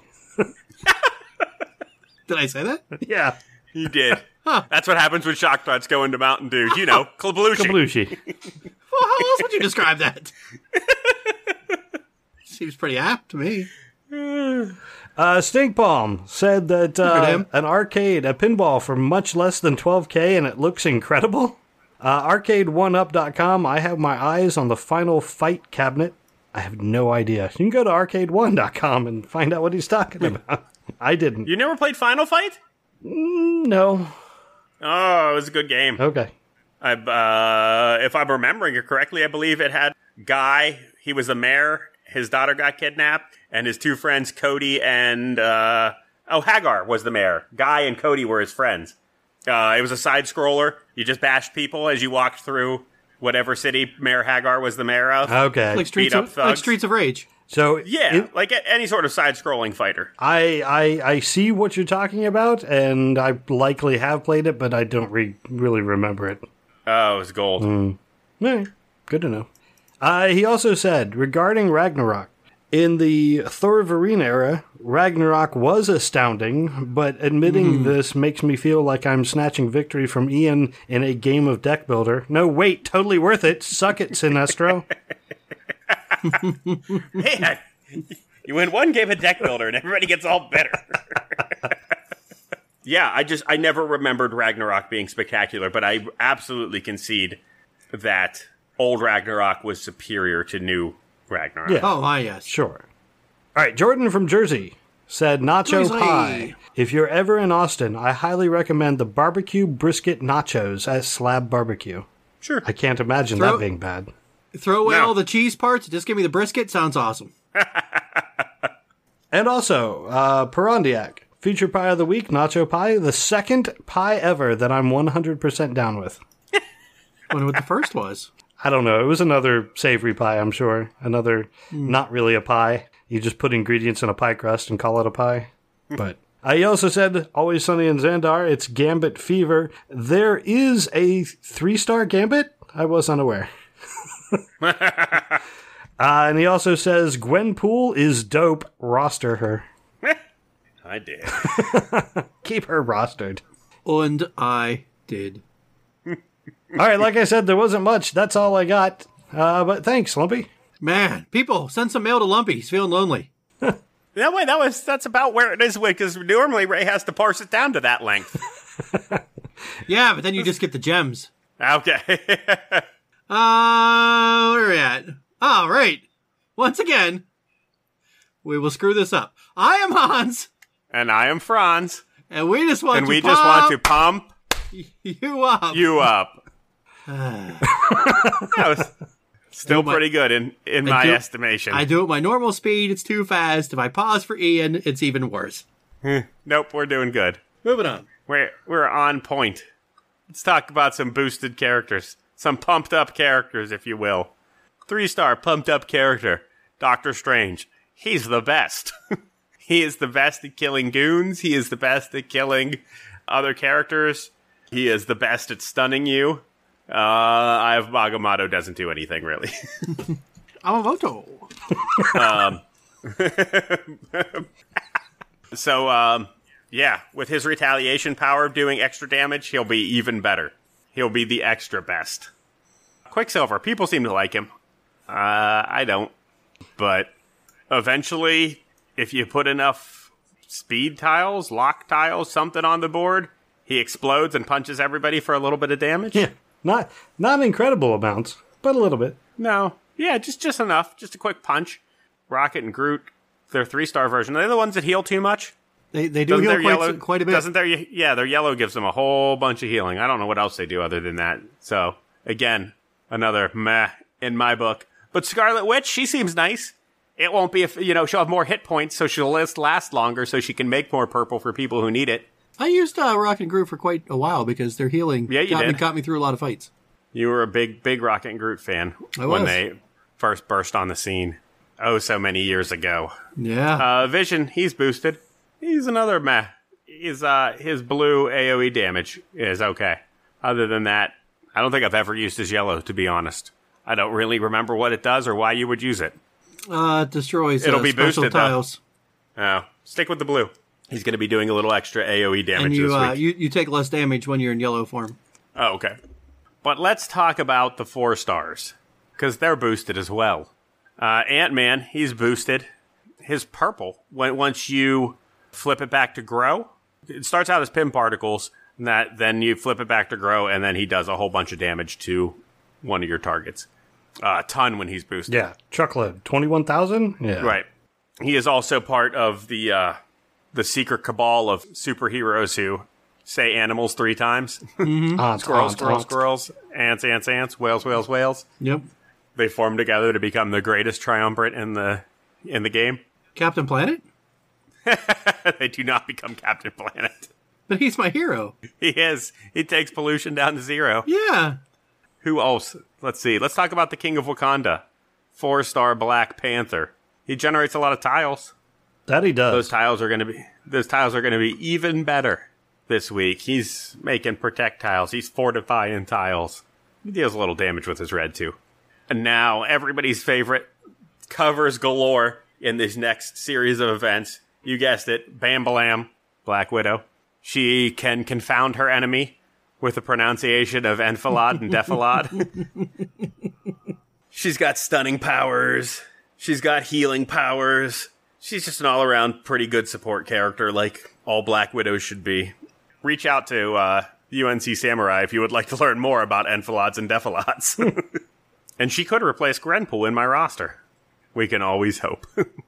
Did I say that? Yeah. You did. Huh. That's what happens when Shock Tarts go into Mountain Dew. You know, kablooshi. Kablooshi. Well, how else would you describe that? Seems pretty apt to me. Stink Palm said that an arcade, a pinball for much less than $12K, and it looks incredible. Arcade1up.com. I have my eyes on the Final Fight cabinet. I have no idea. You can go to arcade1.com and find out what he's talking about. I didn't. You never played Final Fight? No. Oh, it was a good game. Okay. If I'm remembering it correctly, I believe it had Guy. He was the mayor. His daughter got kidnapped, and his two friends, Cody and Hagar was the mayor. Guy and Cody were his friends. It was a side scroller. You just bashed people as you walked through whatever city Mayor Hagar was the mayor of. Okay. Like Streets of Rage. So yeah, like any sort of side-scrolling fighter. I see what you're talking about, and I likely have played it, but I don't really remember it. Oh, it was gold. Good to know. He also said, regarding Ragnarok, in the Thorvarine era, Ragnarok was astounding, but admitting this makes me feel like I'm snatching victory from Ian in a game of deck builder. No, wait, totally worth it. Suck it, Sinestro. Man, you win one game of deck builder and everybody gets all better. Yeah, I never remembered Ragnarok being spectacular, but I absolutely concede that old Ragnarok was superior to new Ragnarok. Yeah. Oh, yes. Sure. All right, Jordan from Jersey said nacho Grizzly. pie. If you're ever in Austin, I highly recommend the barbecue brisket nachos at Slab Barbecue. Sure. I can't imagine that being bad. Throw away No. all the cheese parts. Just give me the brisket. Sounds awesome. And also, Perondiac, feature pie of the week, nacho pie, the second pie ever that I'm 100% down with. Wonder what the first was. I don't know. It was another savory pie, I'm sure. Another not really a pie. You just put ingredients in a pie crust and call it a pie. But he also said, Always Sunny in Xandar, it's Gambit Fever. There is a 3-star Gambit? I was unaware. And he also says, Gwenpool is dope. Roster her. I did. Keep her rostered. And I did. All right, like I said, there wasn't much. That's all I got. But thanks, Lumpy. Man, people, send some mail to Lumpy. He's feeling lonely. That's about where it is, because normally Ray has to parse it down to that length. Yeah, but then you just get the gems. Okay. Where are we at? All right. Once again, we will screw this up. I am Hans, And I am Franz. and we just want just want to pump you up. you up. That was still pretty good in my estimation. I do it my normal speed. It's too fast. If I pause for Ian, it's even worse. Nope, we're doing good. Moving on. We're on point. Let's talk about some boosted characters. Some pumped up characters, if you will. 3-star pumped up character, Doctor Strange. He's the best. He is the best at killing goons. He is the best at killing other characters. He is the best at stunning you. Agamotto doesn't do anything, really. Amamoto. So, yeah, with his retaliation power of doing extra damage, he'll be even better. He'll be the extra best. Quicksilver, people seem to like him. I don't. But eventually, if you put enough speed tiles, lock tiles, something on the board, he explodes and punches everybody for a little bit of damage. Yeah, not incredible amounts, but a little bit. No. Yeah, just enough. Just a quick punch. Rocket and Groot, their 3-star version. They're the ones that heal too much. They do heal quite a bit. Doesn't their yellow gives them a whole bunch of healing. I don't know what else they do other than that. So, again, another meh in my book. But Scarlet Witch, she seems nice. It won't be, she'll have more hit points, so she'll last longer, so she can make more purple for people who need it. I used Rocket and Groot for quite a while because their healing got me through a lot of fights. You were a big Rocket and Groot fan when they first burst on the scene. Oh, so many years ago. Yeah. Vision, he's boosted. He's another meh. His blue AoE damage is okay. Other than that, I don't think I've ever used his yellow, to be honest. I don't really remember what it does or why you would use it. It destroys It'll be special boosted, tiles. Oh, stick with the blue. He's going to be doing a little extra AoE damage and this week. You take less damage when you're in yellow form. Oh, okay. But let's talk about the 4-stars, because they're boosted as well. Ant-Man, he's boosted. His purple, once you flip it back to grow, it starts out as Pym particles, and then you flip it back to grow, and then he does a whole bunch of damage to one of your targets. A ton when he's boosted. Yeah, truckload. 21,000? Yeah. Right. He is also part of the secret cabal of superheroes who say animals 3 times. Mm-hmm. Squirrels, ants, whales. Yep. They form together to become the greatest triumvirate in the game. Captain Planet? They do not become Captain Planet. But he's my hero. He is. He takes pollution down to 0. Yeah. Who else? Let's see. Let's talk about the King of Wakanda. 4-star Black Panther. He generates a lot of tiles. That he does. Those tiles are going to be even better this week. He's making protect tiles. He's fortifying tiles. He deals a little damage with his red too. And now everybody's favorite covers galore in this next series of events. You guessed it. Bam Black Widow. She can confound her enemy with the pronunciation of Enfilade and Defilade. She's got stunning powers. She's got healing powers. She's just an all-around pretty good support character, like all Black Widows should be. Reach out to UNC Samurai if you would like to learn more about Enfilades and Defilades. And she could replace Grenpool in my roster. We can always hope.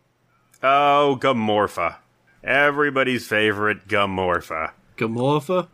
Oh, Gamorpha. Everybody's favorite Gamorpha. Gamorpha?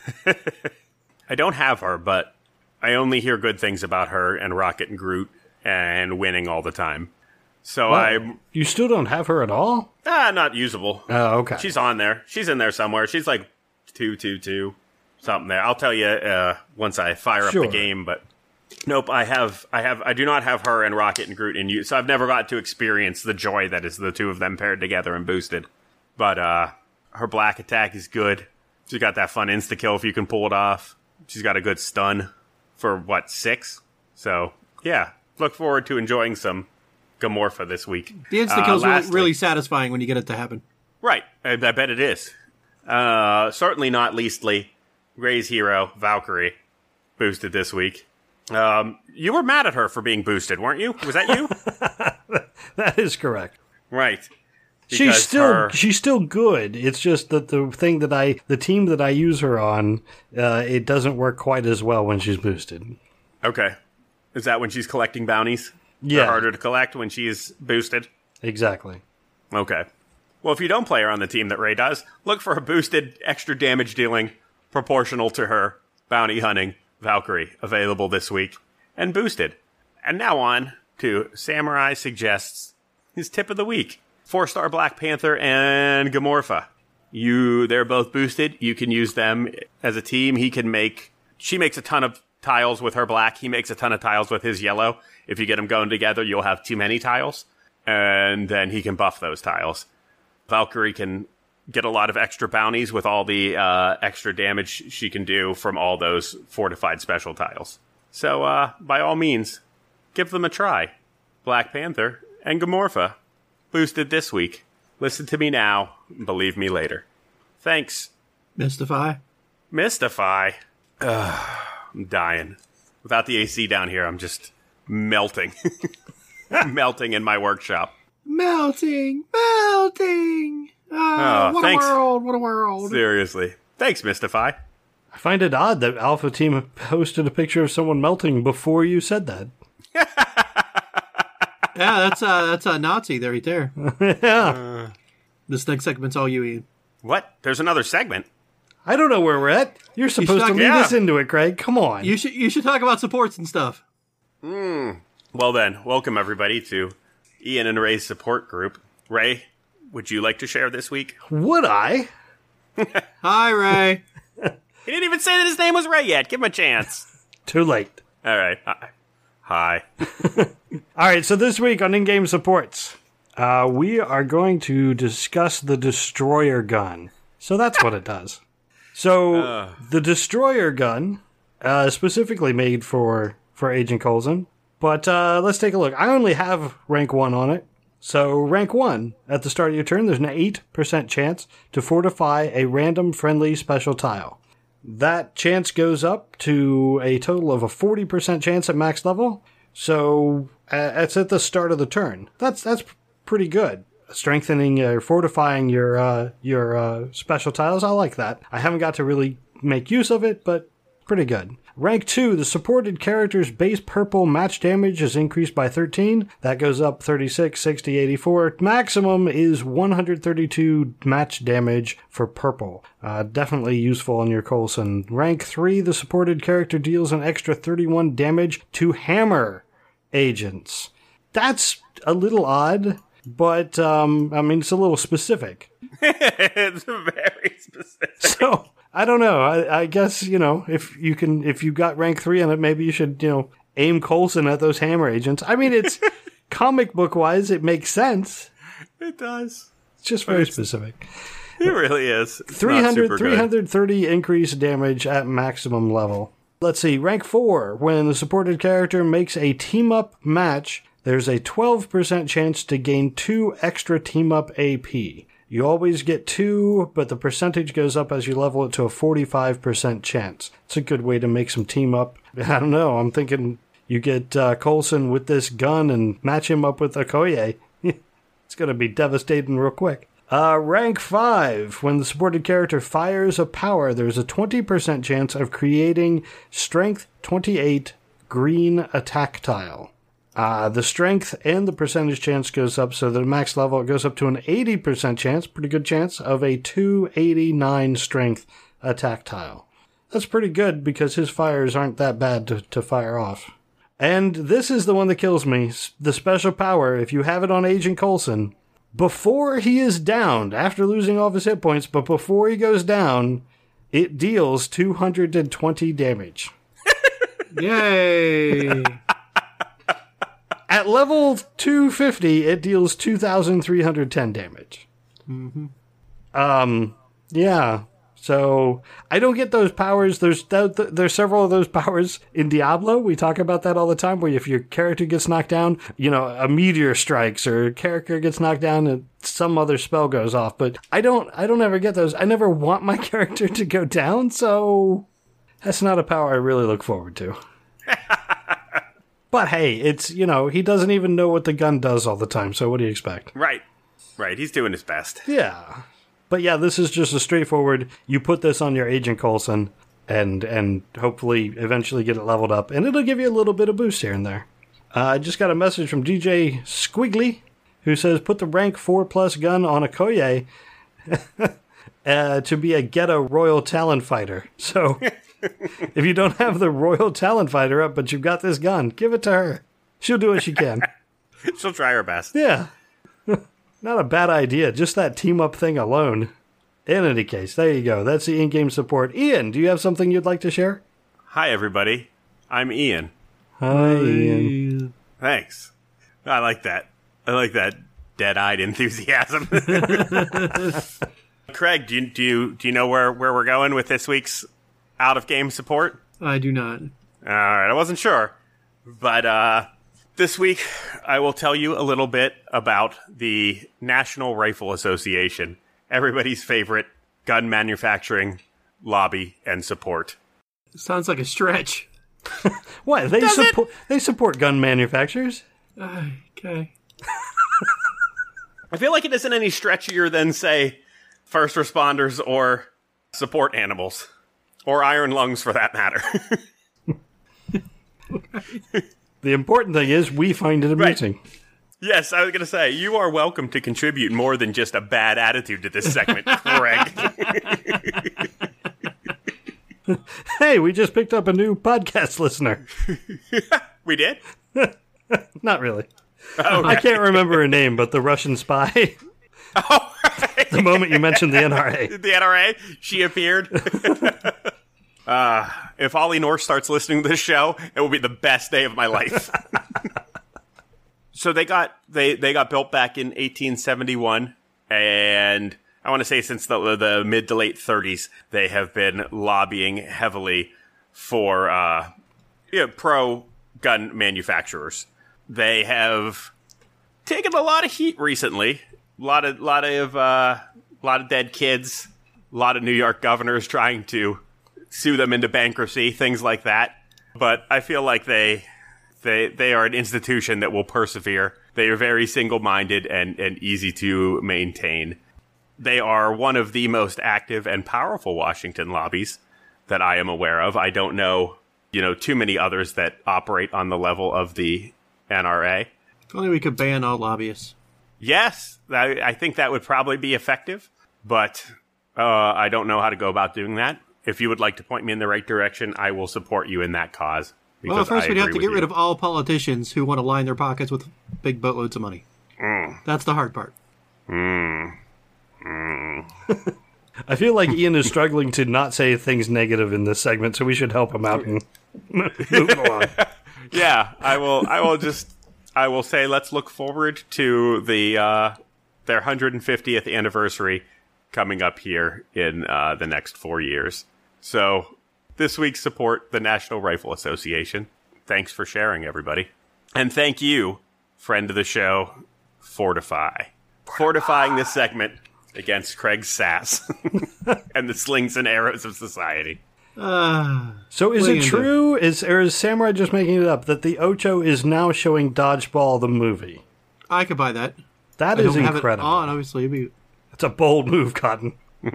I don't have her, but I only hear good things about her and Rocket and Groot and winning all the time. So What? You still don't have her at all? not usable. Oh, okay. She's on there. She's in there somewhere. She's like 222 something there. I'll tell you once I fire up the game, but nope, I do not have her and Rocket and Groot in use. So I've never got to experience the joy that is the two of them paired together and boosted. But her black attack is good. She's got that fun insta-kill if you can pull it off. She's got a good stun for, 6? So, yeah. Look forward to enjoying some Gamorpha this week. The insta-kill is really satisfying when you get it to happen. Right. I bet it is. Certainly not leastly, Gray's hero, Valkyrie, boosted this week. You were mad at her for being boosted, weren't you? Was that you? That is correct. Right. She's still good. It's just that the team that I use her on, it doesn't work quite as well when she's boosted. Okay. Is that when she's collecting bounties? Yeah. They're harder to collect when she's boosted? Exactly. Okay. Well, if you don't play her on the team that Ray does, look for a boosted, extra damage dealing, proportional to her, bounty hunting Valkyrie, available this week, and boosted. And now on to Samurai Suggests his tip of the week. 4-star Black Panther and Gamorpha. They're both boosted. You can use them as a team. She makes a ton of tiles with her black. He makes a ton of tiles with his yellow. If you get them going together, you'll have too many tiles. And then he can buff those tiles. Valkyrie can get a lot of extra bounties with all the extra damage she can do from all those fortified special tiles. So, by all means, give them a try. Black Panther and Gamorpha. Boosted this week. Listen to me now, believe me later. Thanks. Mystify. I'm dying. Without the AC down here, I'm just melting. Melting in my workshop. Melting. Thanks. What a world. Seriously. Thanks, Mystify. I find it odd that Alpha Team posted a picture of someone melting before you said that. Yeah, that's a Nazi there, right there. Yeah. This next segment's all you, Ian. What? There's another segment? I don't know where we're at. You're supposed to lead us into it, Craig. Come on. You should talk about supports and stuff. Well then, welcome everybody to Ian and Ray's support group. Ray, would you like to share this week? Would I? Hi, Ray. He didn't even say that his name was Ray yet. Give him a chance. Too late. All right. Hi. All right, so this week on In-Game Supports, we are going to discuss the Destroyer Gun. So that's what it does. So the Destroyer Gun, specifically made for Agent Coulson. But let's take a look. I only have rank 1 on it. So rank 1, at the start of your turn, there's an 8% chance to fortify a random friendly special tile. That chance goes up to a total of a 40% chance at max level. So it's at the start of the turn. That's pretty good. Strengthening or fortifying your special tiles. I like that. I haven't got to really make use of it, but pretty good. Rank 2, the supported character's base purple match damage is increased by 13. That goes up 36, 60, 84. Maximum is 132 match damage for purple. Definitely useful on your Coulson. Rank 3, the supported character deals an extra 31 damage to hammer agents. That's a little odd, but I mean, it's a little specific. It's very specific. So I don't know. I guess, if you got rank 3 on it, maybe you should, aim Coulson at those hammer agents. I mean, it's comic book wise, it makes sense. It does. It's just very specific. It really is. It's 330 increased damage at maximum level. Let's see. Rank 4. When the supported character makes a team up match, there's a 12% chance to gain 2 extra team up AP. You always get 2, but the percentage goes up as you level it to a 45% chance. It's a good way to make some team up. I don't know. I'm thinking you get Coulson with this gun and match him up with Okoye. It's going to be devastating real quick. Rank 5. When the supported character fires a power, there's a 20% chance of creating Strength 28 green attack tile. The strength and the percentage chance goes up, so the max level it goes up to an 80% chance, pretty good chance, of a 289 strength attack tile. That's pretty good because his fires aren't that bad to fire off. And this is the one that kills me. The special power, if you have it on Agent Coulson, before he is downed, after losing all of his hit points, but before he goes down, it deals 220 damage. Yay! At level 250, it deals 2,310 damage. Mm-hmm. Yeah. So I don't get those powers. There's several of those powers in Diablo. We talk about that all the time, where if your character gets knocked down, a meteor strikes, or a character gets knocked down and some other spell goes off. But I don't ever get those. I never want my character to go down, so that's not a power I really look forward to. But hey, it's, he doesn't even know what the gun does all the time, so what do you expect? Right. He's doing his best. Yeah. But yeah, this is just a straightforward, you put this on your Agent Coulson and hopefully eventually get it leveled up, and it'll give you a little bit of boost here and there. I just got a message from DJ Squiggly, who says, put the rank 4+ gun on Okoye to be a Geta Royal Talon Fighter. So if you don't have the Royal Talon Fighter up, but you've got this gun, give it to her. She'll do what she can. She'll try her best. Yeah. Not a bad idea. Just that team up thing alone. In any case, there you go. That's the in-game support. Ian, do you have something you'd like to share? Hi, everybody. I'm Ian. Hi, Ian. Thanks. I like that. I like that dead-eyed enthusiasm. Craig, do you know where we're going with this week's out-of-game support? I do not. All right, I wasn't sure. But this week, I will tell you a little bit about the National Rifle Association, everybody's favorite gun manufacturing lobby and support. Sounds like a stretch. What? They support gun manufacturers? Okay. I feel like it isn't any stretchier than, say, first responders or support animals. Or iron lungs, for that matter. The important thing is we find it amusing. Right. Yes, I was going to say, you are welcome to contribute more than just a bad attitude to this segment, Craig. Hey, we just picked up a new podcast listener. We did? Not really. Okay. I can't remember her name, but the Russian spy. Oh, right. The moment you mentioned the NRA. The NRA, she appeared. If Ollie North starts listening to this show, it will be the best day of my life. So they got built back in 1871, and I want to say since the mid to late 30s, they have been lobbying heavily for pro gun manufacturers. They have taken a lot of heat recently. A lot of dead kids. A lot of New York governors trying to sue them into bankruptcy, things like that. But I feel like they are an institution that will persevere. They are very single-minded and easy to maintain. They are one of the most active and powerful Washington lobbies that I am aware of. I don't know, too many others that operate on the level of the NRA. If only we could ban all lobbyists. Yes, I think that would probably be effective, but I don't know how to go about doing that. If you would like to point me in the right direction, I will support you in that cause. Well, first we'd have to get rid of all politicians who want to line their pockets with big boatloads of money. That's the hard part. I feel like Ian is struggling to not say things negative in this segment, so we should help him out and move along. Yeah, I will say let's look forward to their 150th anniversary coming up here in the next 4 years. So this week's support the National Rifle Association. Thanks for sharing, everybody. And thank you, friend of the show, Fortify. Fortifying this segment against Craig's sass and the slings and arrows of society. So is it true, or is Samurai just making it up, that the Ocho is now showing Dodgeball the movie? I could buy that. That is incredible. On, obviously. It's a bold move, Cotton.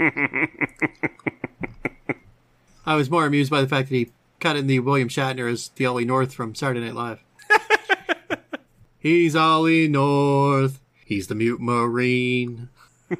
I was more amused by the fact that he cut in the William Shatner as the Ollie North from Saturday Night Live. He's Ollie North. He's the mute Marine.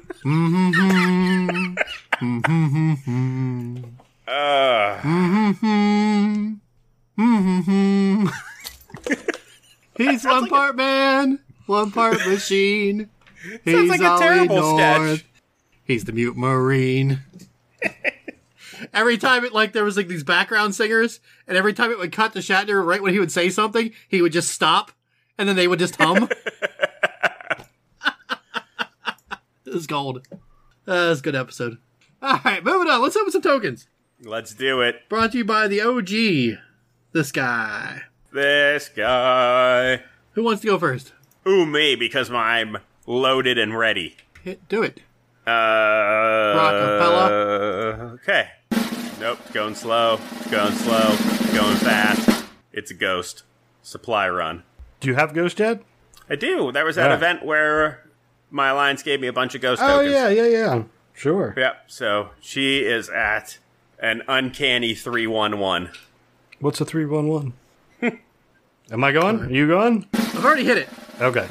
He's one part man, one part machine. Sounds like a terrible sketch. He's the mute Marine. Every time there was these background singers, and every time it would cut to Shatner right when he would say something, he would just stop, and then they would just hum. It was gold. That was a good episode. All right, moving on. Let's open some tokens. Let's do it. Brought to you by the OG. This guy. This guy. Who wants to go first? Ooh, me, because I'm loaded and ready. Do it. Rockapella. Okay. Nope. Going slow. Going fast. It's a ghost. Supply run. Do you have Ghost yet? I do. There was that event where my alliance gave me a bunch of ghost tokens. Oh, yeah. Sure. Yep. So she is at an uncanny 311. What's a 311? Am I going? Are you going? I've already hit it. Okay.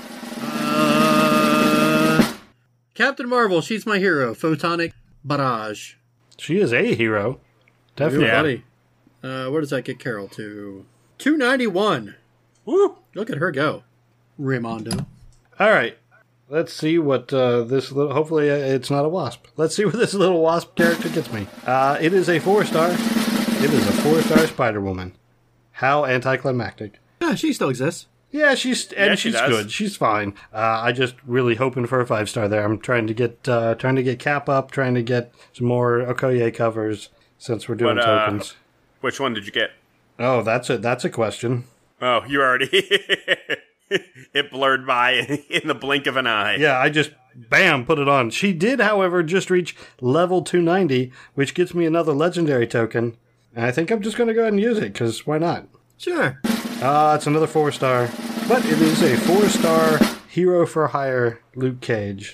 Captain Marvel, she's my hero. Photonic Barrage. She is a hero. Definitely. Yeah. Buddy. Where does that get Carol to? 291. Woo! Look at her go. Raimondo. All right. Let's see what this little... Hopefully it's not a wasp. Let's see what this little wasp character gets me. It is a 4-star. It is a 4-star Spider-Woman. How anticlimactic. Yeah, she still exists. Yeah, she's good. She's fine. I just really hoping for a 5-star there. I'm trying to get Cap up, trying to get some more Okoye covers since we're doing tokens. Which one did you get? Oh, that's a question. Oh, you already... It blurred by in the blink of an eye. Yeah, I just, bam, put it on. She did, however, just reach level 290, which gets me another legendary token. And I think I'm just going to go ahead and use it, because why not? Sure. It's another 4-star. But it is a 4-star hero for hire Luke Cage.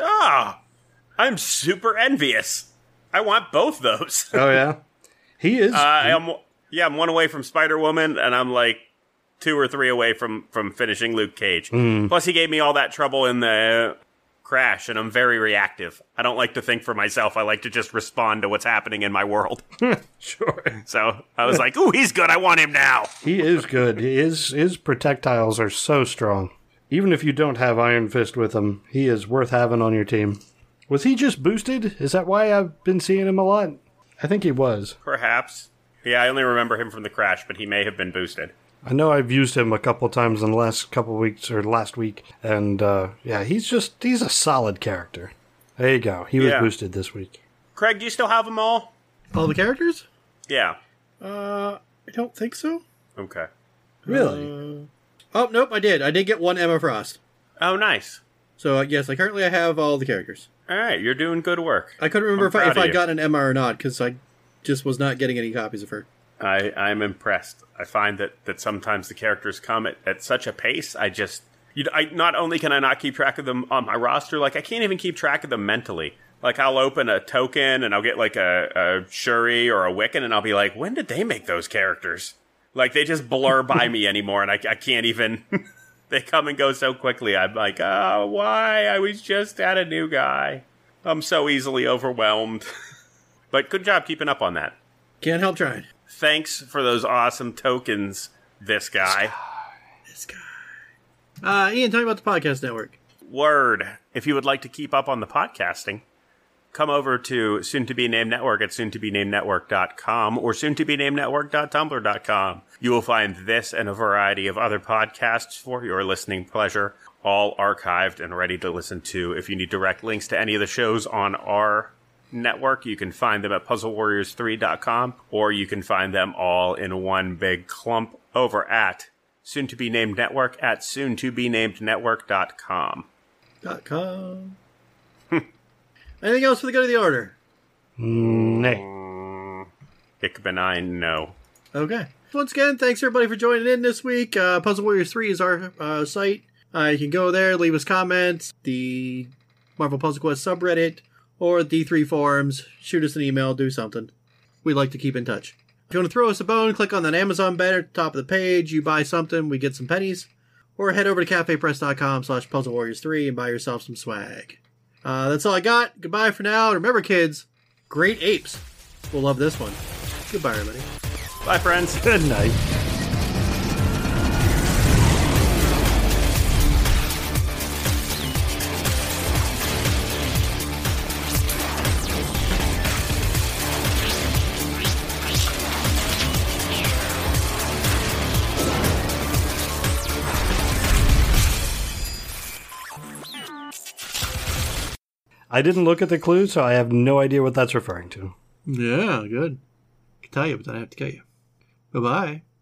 I'm super envious. I want both those. Oh, yeah? He is. I'm one away from Spider-Woman, and I'm like 2 or 3 away from finishing Luke Cage. Plus, he gave me all that trouble in the Crash, and I'm very reactive. I don't like to think for myself. I like to just respond to what's happening in my world. Sure. So I was like, ooh, he's good. I want him now. He is good. His projectiles are so strong. Even if you don't have Iron Fist with him, he is worth having on your team. Was he just boosted? Is that why I've been seeing him a lot? I think he was. Perhaps. Yeah, I only remember him from the Crash, but he may have been boosted. I know I've used him a couple times in the last couple weeks, or last week, and he's a solid character. There you go. He was boosted this week. Craig, do you still have them all? All the characters? Yeah. I don't think so. Okay. Really? Oh, nope, I did. I did get one Emma Frost. Oh, nice. So, yes, currently I have all the characters. All right, you're doing good work. I couldn't remember if I got an Emma or not, because I just was not getting any copies of her. I'm impressed. I find that sometimes the characters come at such a pace, I not only can I not keep track of them on my roster, like I can't even keep track of them mentally. Like I'll open a token and I'll get like a Shuri or a Wiccan and I'll be like, when did they make those characters? Like they just blur by me anymore and I can't even, they come and go so quickly. I'm like, oh, why? I was just at a new guy. I'm so easily overwhelmed. But good job keeping up on that. Can't help trying. Thanks for those awesome tokens, this guy. This guy. Ian, tell me about the podcast network. Word. If you would like to keep up on the podcasting, come over to soon-to-be-named network at soon-to-be-named-network.com or soon-to-be-named-network.tumblr.com. You will find this and a variety of other podcasts for your listening pleasure, all archived and ready to listen to. If you need direct links to any of the shows on our network, you can find them at puzzlewarriors3.com, or you can find them all in one big clump over at soon-to-be-named network at soon-to-be-named-network.com. Anything else for the good of the order? Nay. Hick benign, no. Okay. Once again, thanks everybody for joining in this week. Puzzle Warriors 3 is our site. You can go there, leave us comments, the Marvel Puzzle Quest subreddit, or D3 forums. Shoot us an email, do something. We'd like to keep in touch. If you want to throw us a bone, click on that Amazon banner at the top of the page. You buy something, we get some pennies. Or head over to cafepress.com/puzzlewarriors3 and buy yourself some swag. That's all I got. Goodbye for now. Remember, kids, great apes will love this one. Goodbye, everybody. Bye, friends. Good night. I didn't look at the clue, so I have no idea what that's referring to. Yeah, good. I can tell you, but then I have to kill you. Bye-bye.